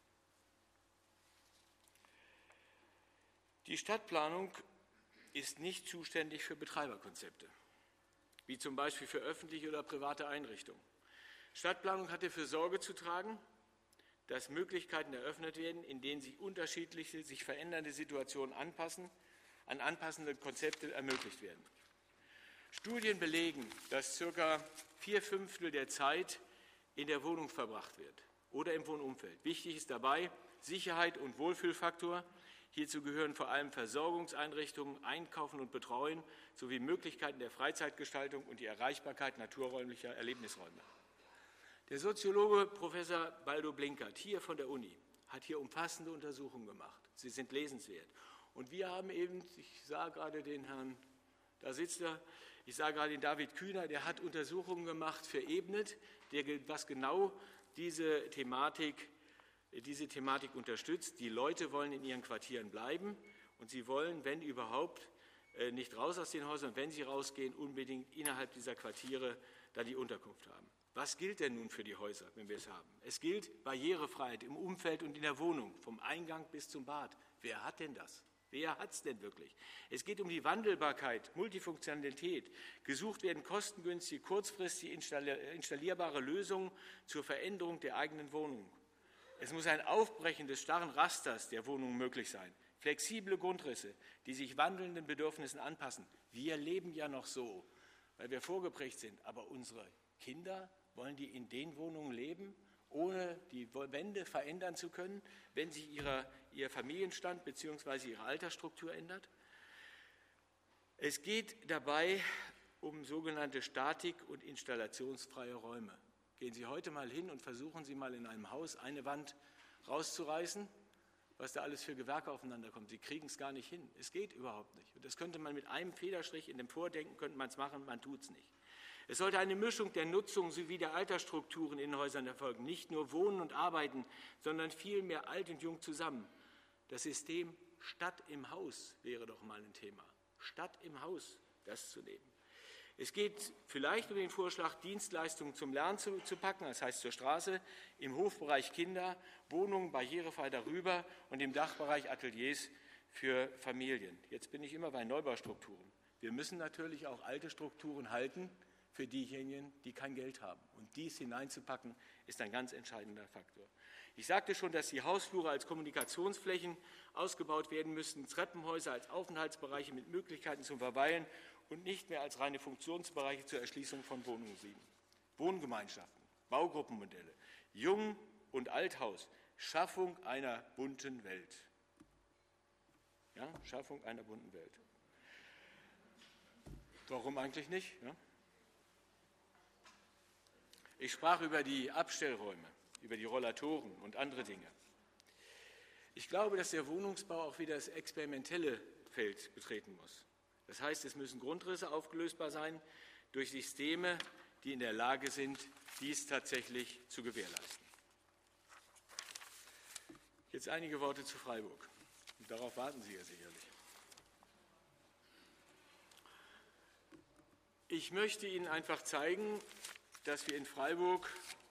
Die Stadtplanung ist nicht zuständig für Betreiberkonzepte, wie zum Beispiel für öffentliche oder private Einrichtungen. Stadtplanung hat dafür Sorge zu tragen, dass Möglichkeiten eröffnet werden, in denen sich unterschiedliche, sich verändernde Situationen an anpassende Konzepte ermöglicht werden. Studien belegen, dass ca. 4/5 der Zeit in der Wohnung verbracht wird oder im Wohnumfeld. Wichtig ist dabei Sicherheit und Wohlfühlfaktor. Hierzu gehören vor allem Versorgungseinrichtungen, Einkaufen und Betreuen sowie Möglichkeiten der Freizeitgestaltung und die Erreichbarkeit naturräumlicher Erlebnisräume. Der Soziologe Professor Baldo Blinkert hier von der Uni hat hier umfassende Untersuchungen gemacht. Sie sind lesenswert. Und wir haben eben, ich sah gerade den Herrn, da sitzt er, ich sah gerade den David Kühner, der hat Untersuchungen gemacht für Ebnet, was genau diese Thematik unterstützt. Die Leute wollen in ihren Quartieren bleiben und sie wollen, wenn überhaupt, nicht raus aus den Häusern, wenn sie rausgehen, unbedingt innerhalb dieser Quartiere da die Unterkunft haben. Was gilt denn nun für die Häuser, wenn wir es haben? Es gilt Barrierefreiheit im Umfeld und in der Wohnung, vom Eingang bis zum Bad. Wer hat denn das? Wer hat es denn wirklich? Es geht um die Wandelbarkeit, Multifunktionalität. Gesucht werden kostengünstige, kurzfristig installierbare Lösungen zur Veränderung der eigenen Wohnung. Es muss ein Aufbrechen des starren Rasters der Wohnung möglich sein. Flexible Grundrisse, die sich wandelnden Bedürfnissen anpassen. Wir leben ja noch so, weil wir vorgeprägt sind, aber unsere Kinder, wollen die in den Wohnungen leben, ohne die Wände verändern zu können, wenn sich ihr Familienstand bzw. ihre Altersstruktur ändert? Es geht dabei um sogenannte Statik- und installationsfreie Räume. Gehen Sie heute mal hin und versuchen Sie mal in einem Haus eine Wand rauszureißen, was da alles für Gewerke aufeinander kommt. Sie kriegen es gar nicht hin. Es geht überhaupt nicht. Und das könnte man mit einem Federstrich in dem Vordenken, könnte man es machen, man tut es nicht. Es sollte eine Mischung der Nutzung sowie der Altersstrukturen in Häusern erfolgen. Nicht nur Wohnen und Arbeiten, sondern vielmehr alt und jung zusammen. Das System Stadt im Haus wäre doch mal ein Thema. Stadt im Haus, das zu nehmen. Es geht vielleicht um den Vorschlag, Dienstleistungen zum Lernen zu packen, das heißt zur Straße, im Hofbereich Kinder, Wohnungen barrierefrei darüber und im Dachbereich Ateliers für Familien. Jetzt bin ich immer bei Neubaustrukturen. Wir müssen natürlich auch alte Strukturen halten, für diejenigen, die kein Geld haben. Und dies hineinzupacken, ist ein ganz entscheidender Faktor. Ich sagte schon, dass die Hausflure als Kommunikationsflächen ausgebaut werden müssten, Treppenhäuser als Aufenthaltsbereiche mit Möglichkeiten zum Verweilen und nicht mehr als reine Funktionsbereiche zur Erschließung von Wohnungen dienen. Wohngemeinschaften, Baugruppenmodelle, Jung- und Althaus, Schaffung einer bunten Welt. Ja, Schaffung einer bunten Welt. Warum eigentlich nicht? Ja? Ich sprach über die Abstellräume, über die Rollatoren und andere Dinge. Ich glaube, dass der Wohnungsbau auch wieder das experimentelle Feld betreten muss. Das heißt, es müssen Grundrisse aufgelösbar sein durch Systeme, die in der Lage sind, dies tatsächlich zu gewährleisten. Jetzt einige Worte zu Freiburg. Und darauf warten Sie ja sicherlich. Ich möchte Ihnen einfach zeigen, dass wir in Freiburg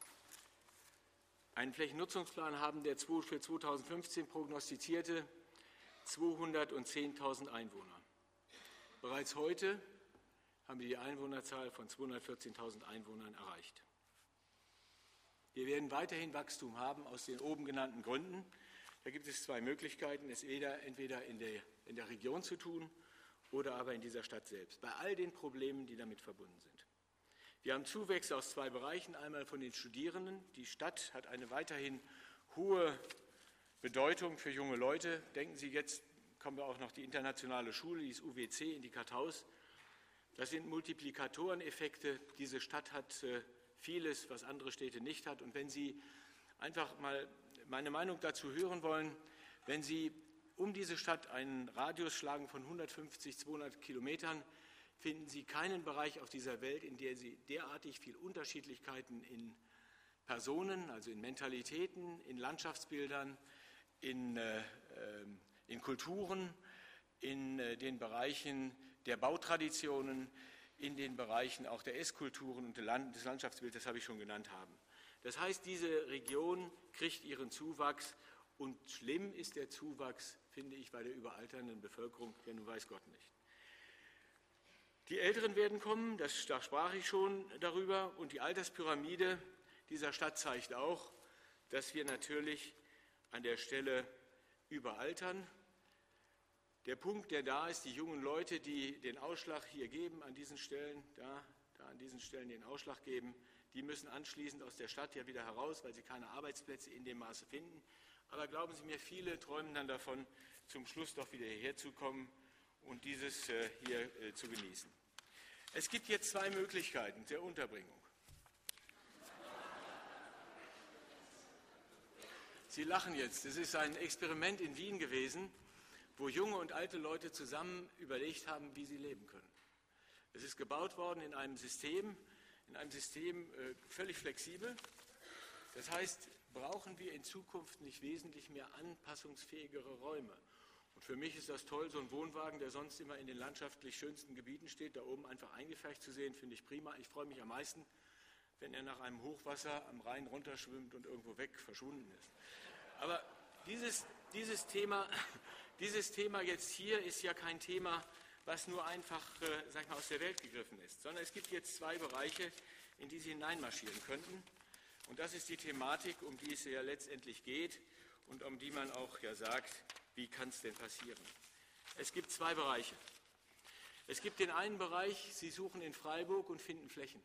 einen Flächennutzungsplan haben, der für 2015 prognostizierte 210.000 Einwohner. Bereits heute haben wir die Einwohnerzahl von 214.000 Einwohnern erreicht. Wir werden weiterhin Wachstum haben aus den oben genannten Gründen. Da gibt es zwei Möglichkeiten, es entweder in der Region zu tun oder aber in dieser Stadt selbst, bei all den Problemen, die damit verbunden sind. Wir haben Zuwächse aus zwei Bereichen, einmal von den Studierenden. Die Stadt hat eine weiterhin hohe Bedeutung für junge Leute. Denken Sie, jetzt kommen wir auch noch die internationale Schule, die ist UWC in die Kartaus. Das sind Multiplikatoreneffekte. Diese Stadt hat vieles, was andere Städte nicht hat. Und wenn Sie einfach mal meine Meinung dazu hören wollen, wenn Sie um diese Stadt einen Radius schlagen von 150, 200 Kilometern, finden Sie keinen Bereich auf dieser Welt, in der Sie derartig viel Unterschiedlichkeiten in Personen, also in Mentalitäten, in Landschaftsbildern, in Kulturen, in den Bereichen der Bautraditionen, in den Bereichen auch der Esskulturen und des Landschaftsbilds, das habe ich schon genannt, haben. Das heißt, diese Region kriegt ihren Zuwachs und schlimm ist der Zuwachs, finde ich, bei der überalternden Bevölkerung, ja nun weiß Gott nicht. Die Älteren werden kommen, da sprach ich schon darüber, und die Alterspyramide dieser Stadt zeigt auch, dass wir natürlich an der Stelle überaltern. Der Punkt, der da ist, die jungen Leute, die den Ausschlag hier geben, an diesen Stellen, da an diesen Stellen den Ausschlag geben, die müssen anschließend aus der Stadt ja wieder heraus, weil sie keine Arbeitsplätze in dem Maße finden. Aber glauben Sie mir, viele träumen dann davon, zum Schluss doch wieder hierher zu kommen und dieses hier zu genießen. Es gibt jetzt zwei Möglichkeiten der Unterbringung. Sie lachen jetzt. Es ist ein Experiment in Wien gewesen, wo junge und alte Leute zusammen überlegt haben, wie sie leben können. Es ist gebaut worden in einem System völlig flexibel. Das heißt, brauchen wir in Zukunft nicht wesentlich mehr anpassungsfähigere Räume. Und für mich ist das toll, so ein Wohnwagen, der sonst immer in den landschaftlich schönsten Gebieten steht, da oben einfach eingefärbt zu sehen, finde ich prima. Ich freue mich am meisten, wenn er nach einem Hochwasser am Rhein runterschwimmt und irgendwo weg verschwunden ist. Aber dieses Thema jetzt hier ist ja kein Thema, was nur einfach aus der Welt gegriffen ist, sondern es gibt jetzt zwei Bereiche, in die Sie hineinmarschieren könnten. Und das ist die Thematik, um die es ja letztendlich geht und um die man auch ja sagt, wie kann es denn passieren? Es gibt zwei Bereiche. Es gibt den einen Bereich, Sie suchen in Freiburg und finden Flächen.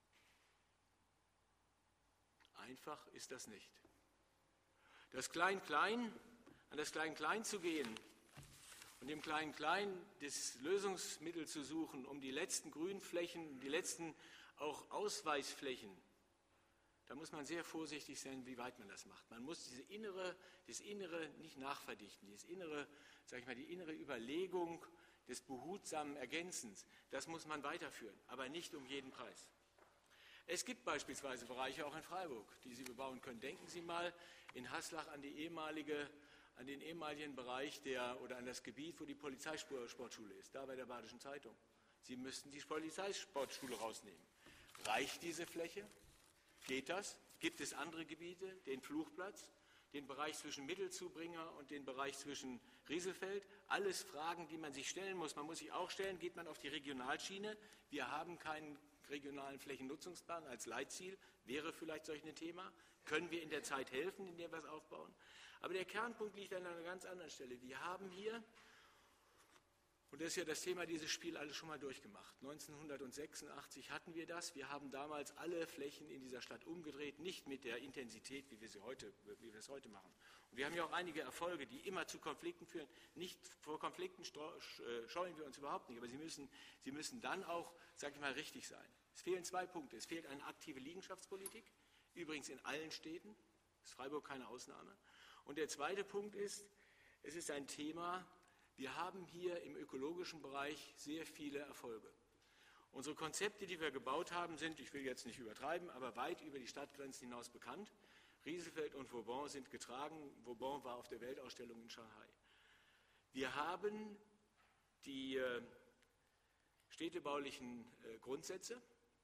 Einfach ist das nicht. Das Klein-Klein, an das Klein-Klein zu gehen und dem Klein-Klein das Lösungsmittel zu suchen, um die letzten Grünflächen, die letzten auch Ausweisflächen, da muss man sehr vorsichtig sein, wie weit man das macht. Man muss das Innere nicht nachverdichten, die innere Überlegung des behutsamen Ergänzens, das muss man weiterführen, aber nicht um jeden Preis. Es gibt beispielsweise Bereiche auch in Freiburg, die Sie bebauen können. Denken Sie mal in Haslach an den ehemaligen Bereich oder an das Gebiet, wo die Polizeisportschule ist, da bei der Badischen Zeitung. Sie müssten die Polizeisportschule rausnehmen. Reicht diese Fläche? Geht das? Gibt es andere Gebiete, den Fluchplatz, den Bereich zwischen Mittelzubringer und den Bereich zwischen Rieselfeld? Alles Fragen, die man sich stellen muss. Man muss sich auch stellen, geht man auf die Regionalschiene? Wir haben keinen regionalen Flächennutzungsplan als Leitziel, wäre vielleicht solch ein Thema. Können wir in der Zeit helfen, in der wir es aufbauen? Aber der Kernpunkt liegt an einer ganz anderen Stelle. Wir haben hier, und das ist ja das Thema, dieses Spiel alles schon mal durchgemacht. 1986 hatten wir das. Wir haben damals alle Flächen in dieser Stadt umgedreht, nicht mit der Intensität, wie wir es heute machen. Und wir haben ja auch einige Erfolge, die immer zu Konflikten führen. Nicht vor Konflikten scheuen wir uns überhaupt nicht, aber sie müssen dann auch, richtig sein. Es fehlen zwei Punkte. Es fehlt eine aktive Liegenschaftspolitik, übrigens in allen Städten, ist Freiburg keine Ausnahme. Und der zweite Punkt ist, es ist ein Thema, Wir haben hier im ökologischen Bereich sehr viele Erfolge. Unsere Konzepte, die wir gebaut haben, sind, ich will jetzt nicht übertreiben, aber weit über die Stadtgrenzen hinaus bekannt. Rieselfeld und Vauban sind getragen. Vauban war auf der Weltausstellung in Shanghai. Wir haben die städtebaulichen Grundsätze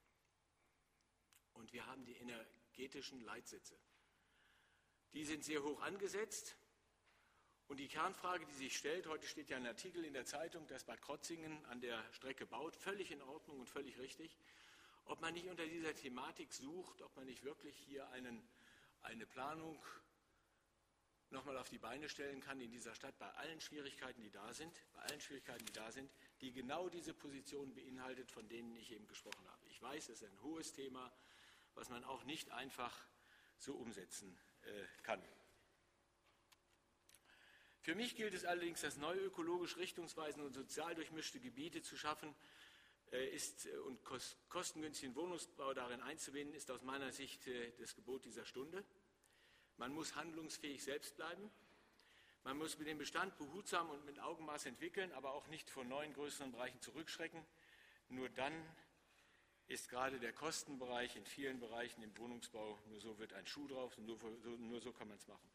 und wir haben die energetischen Leitsätze. Die sind sehr hoch angesetzt. Und die Kernfrage, die sich stellt, heute steht ja ein Artikel in der Zeitung, dass Bad Krotzingen an der Strecke baut, völlig in Ordnung und völlig richtig, ob man nicht unter dieser Thematik sucht, ob man nicht wirklich hier eine Planung nochmal auf die Beine stellen kann in dieser Stadt bei allen Schwierigkeiten, die da sind, die genau diese Position beinhaltet, von denen ich eben gesprochen habe. Ich weiß, es ist ein hohes Thema, was man auch nicht einfach so umsetzen kann. Für mich gilt es allerdings, das neue ökologisch richtungsweisende und sozial durchmischte Gebiete zu schaffen und kostengünstigen Wohnungsbau darin einzubinden, ist aus meiner Sicht das Gebot dieser Stunde. Man muss handlungsfähig selbst bleiben. Man muss mit dem Bestand behutsam und mit Augenmaß entwickeln, aber auch nicht vor neuen größeren Bereichen zurückschrecken. Nur dann ist gerade der Kostenbereich in vielen Bereichen im Wohnungsbau, nur so wird ein Schuh drauf, nur so kann man es machen.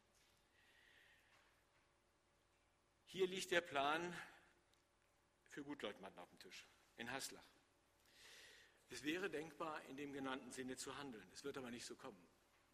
Hier liegt der Plan für Gutleutmatten auf dem Tisch, in Haslach. Es wäre denkbar, in dem genannten Sinne zu handeln. Es wird aber nicht so kommen.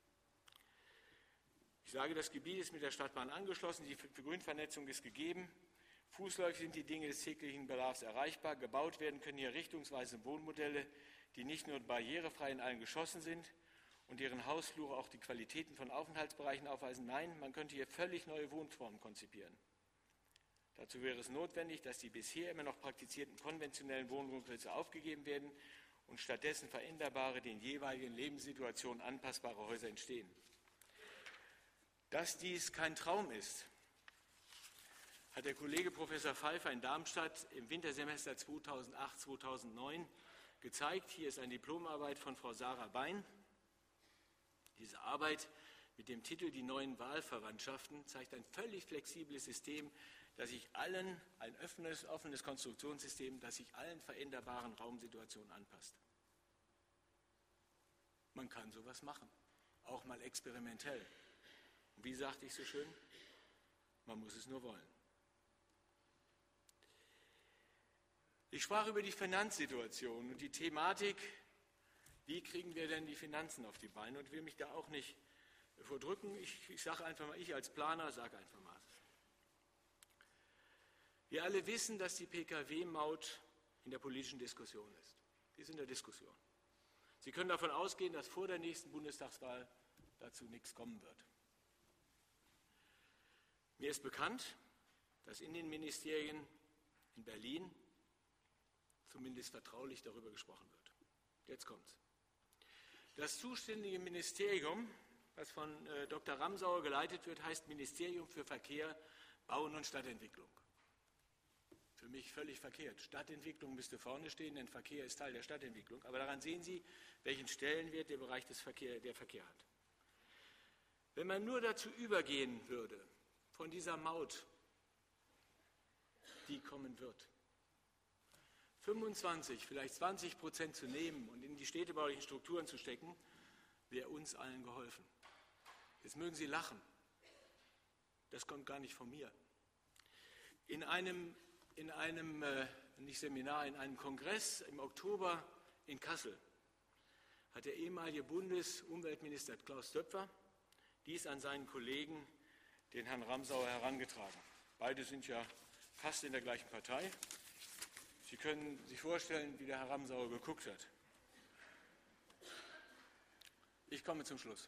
Ich sage, das Gebiet ist mit der Stadtbahn angeschlossen, die Grünvernetzung ist gegeben, fußläufig sind die Dinge des täglichen Bedarfs erreichbar, gebaut werden können hier richtungsweise Wohnmodelle, die nicht nur barrierefrei in allen Geschossen sind und deren Hausflure auch die Qualitäten von Aufenthaltsbereichen aufweisen. Nein, man könnte hier völlig neue Wohnformen konzipieren. Dazu wäre es notwendig, dass die bisher immer noch praktizierten konventionellen Wohngrundrisse aufgegeben werden und stattdessen veränderbare, den jeweiligen Lebenssituationen anpassbare Häuser entstehen. Dass dies kein Traum ist, hat der Kollege Professor Pfeiffer in Darmstadt im Wintersemester 2008/2009 gezeigt. Hier ist eine Diplomarbeit von Frau Sarah Bein. Diese Arbeit mit dem Titel Die neuen Wahlverwandtschaften zeigt ein völlig flexibles System, das sich ein offenes Konstruktionssystem, das sich allen veränderbaren Raumsituationen anpasst. Man kann sowas machen, auch mal experimentell. Und wie sagte ich so schön, man muss es nur wollen. Ich sprach über die Finanzsituation und die Thematik, wie kriegen wir denn die Finanzen auf die Beine, und will mich da auch nicht vordrücken. Ich sage einfach mal, ich als Planer sage einfach mal. Wir alle wissen, dass die Pkw-Maut in der politischen Diskussion ist. Die ist in der Diskussion. Sie können davon ausgehen, dass vor der nächsten Bundestagswahl dazu nichts kommen wird. Mir ist bekannt, dass in den Ministerien in Berlin zumindest vertraulich darüber gesprochen wird. Jetzt kommt's. Das zuständige Ministerium, was von Dr. Ramsauer geleitet wird, heißt Ministerium für Verkehr, Bauen und Stadtentwicklung. Für mich völlig verkehrt. Stadtentwicklung müsste vorne stehen, denn Verkehr ist Teil der Stadtentwicklung. Aber daran sehen Sie, welchen Stellenwert der Bereich der Verkehr hat. Wenn man nur dazu übergehen würde, von dieser Maut, die kommen wird, 25, vielleicht 20% zu nehmen und in die städtebaulichen Strukturen zu stecken, wäre uns allen geholfen. Jetzt mögen Sie lachen. Das kommt gar nicht von mir. In einem Kongress im Oktober in Kassel hat der ehemalige Bundesumweltminister Klaus Töpfer dies an seinen Kollegen, den Herrn Ramsauer, herangetragen. Beide sind ja fast in der gleichen Partei. Sie können sich vorstellen, wie der Herr Ramsauer geguckt hat. Ich komme zum Schluss.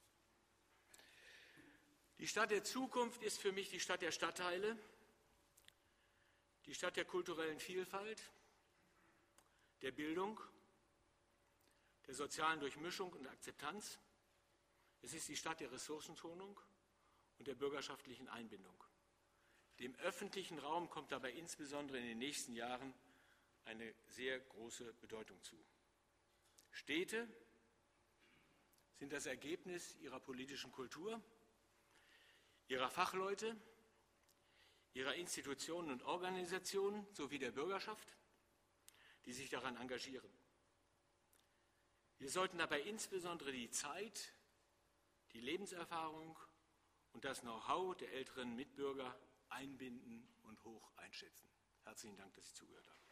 Die Stadt der Zukunft ist für mich die Stadt der Stadtteile, die Stadt der kulturellen Vielfalt, der Bildung, der sozialen Durchmischung und Akzeptanz. Es ist die Stadt der Ressourcenschonung und der bürgerschaftlichen Einbindung. Dem öffentlichen Raum kommt dabei insbesondere in den nächsten Jahren eine sehr große Bedeutung zu. Städte sind das Ergebnis ihrer politischen Kultur, ihrer Fachleute, ihrer Institutionen und Organisationen sowie der Bürgerschaft, die sich daran engagieren. Wir sollten dabei insbesondere die Zeit, die Lebenserfahrung und das Know-how der älteren Mitbürger einbinden und hoch einschätzen. Herzlichen Dank, dass Sie zugehört haben.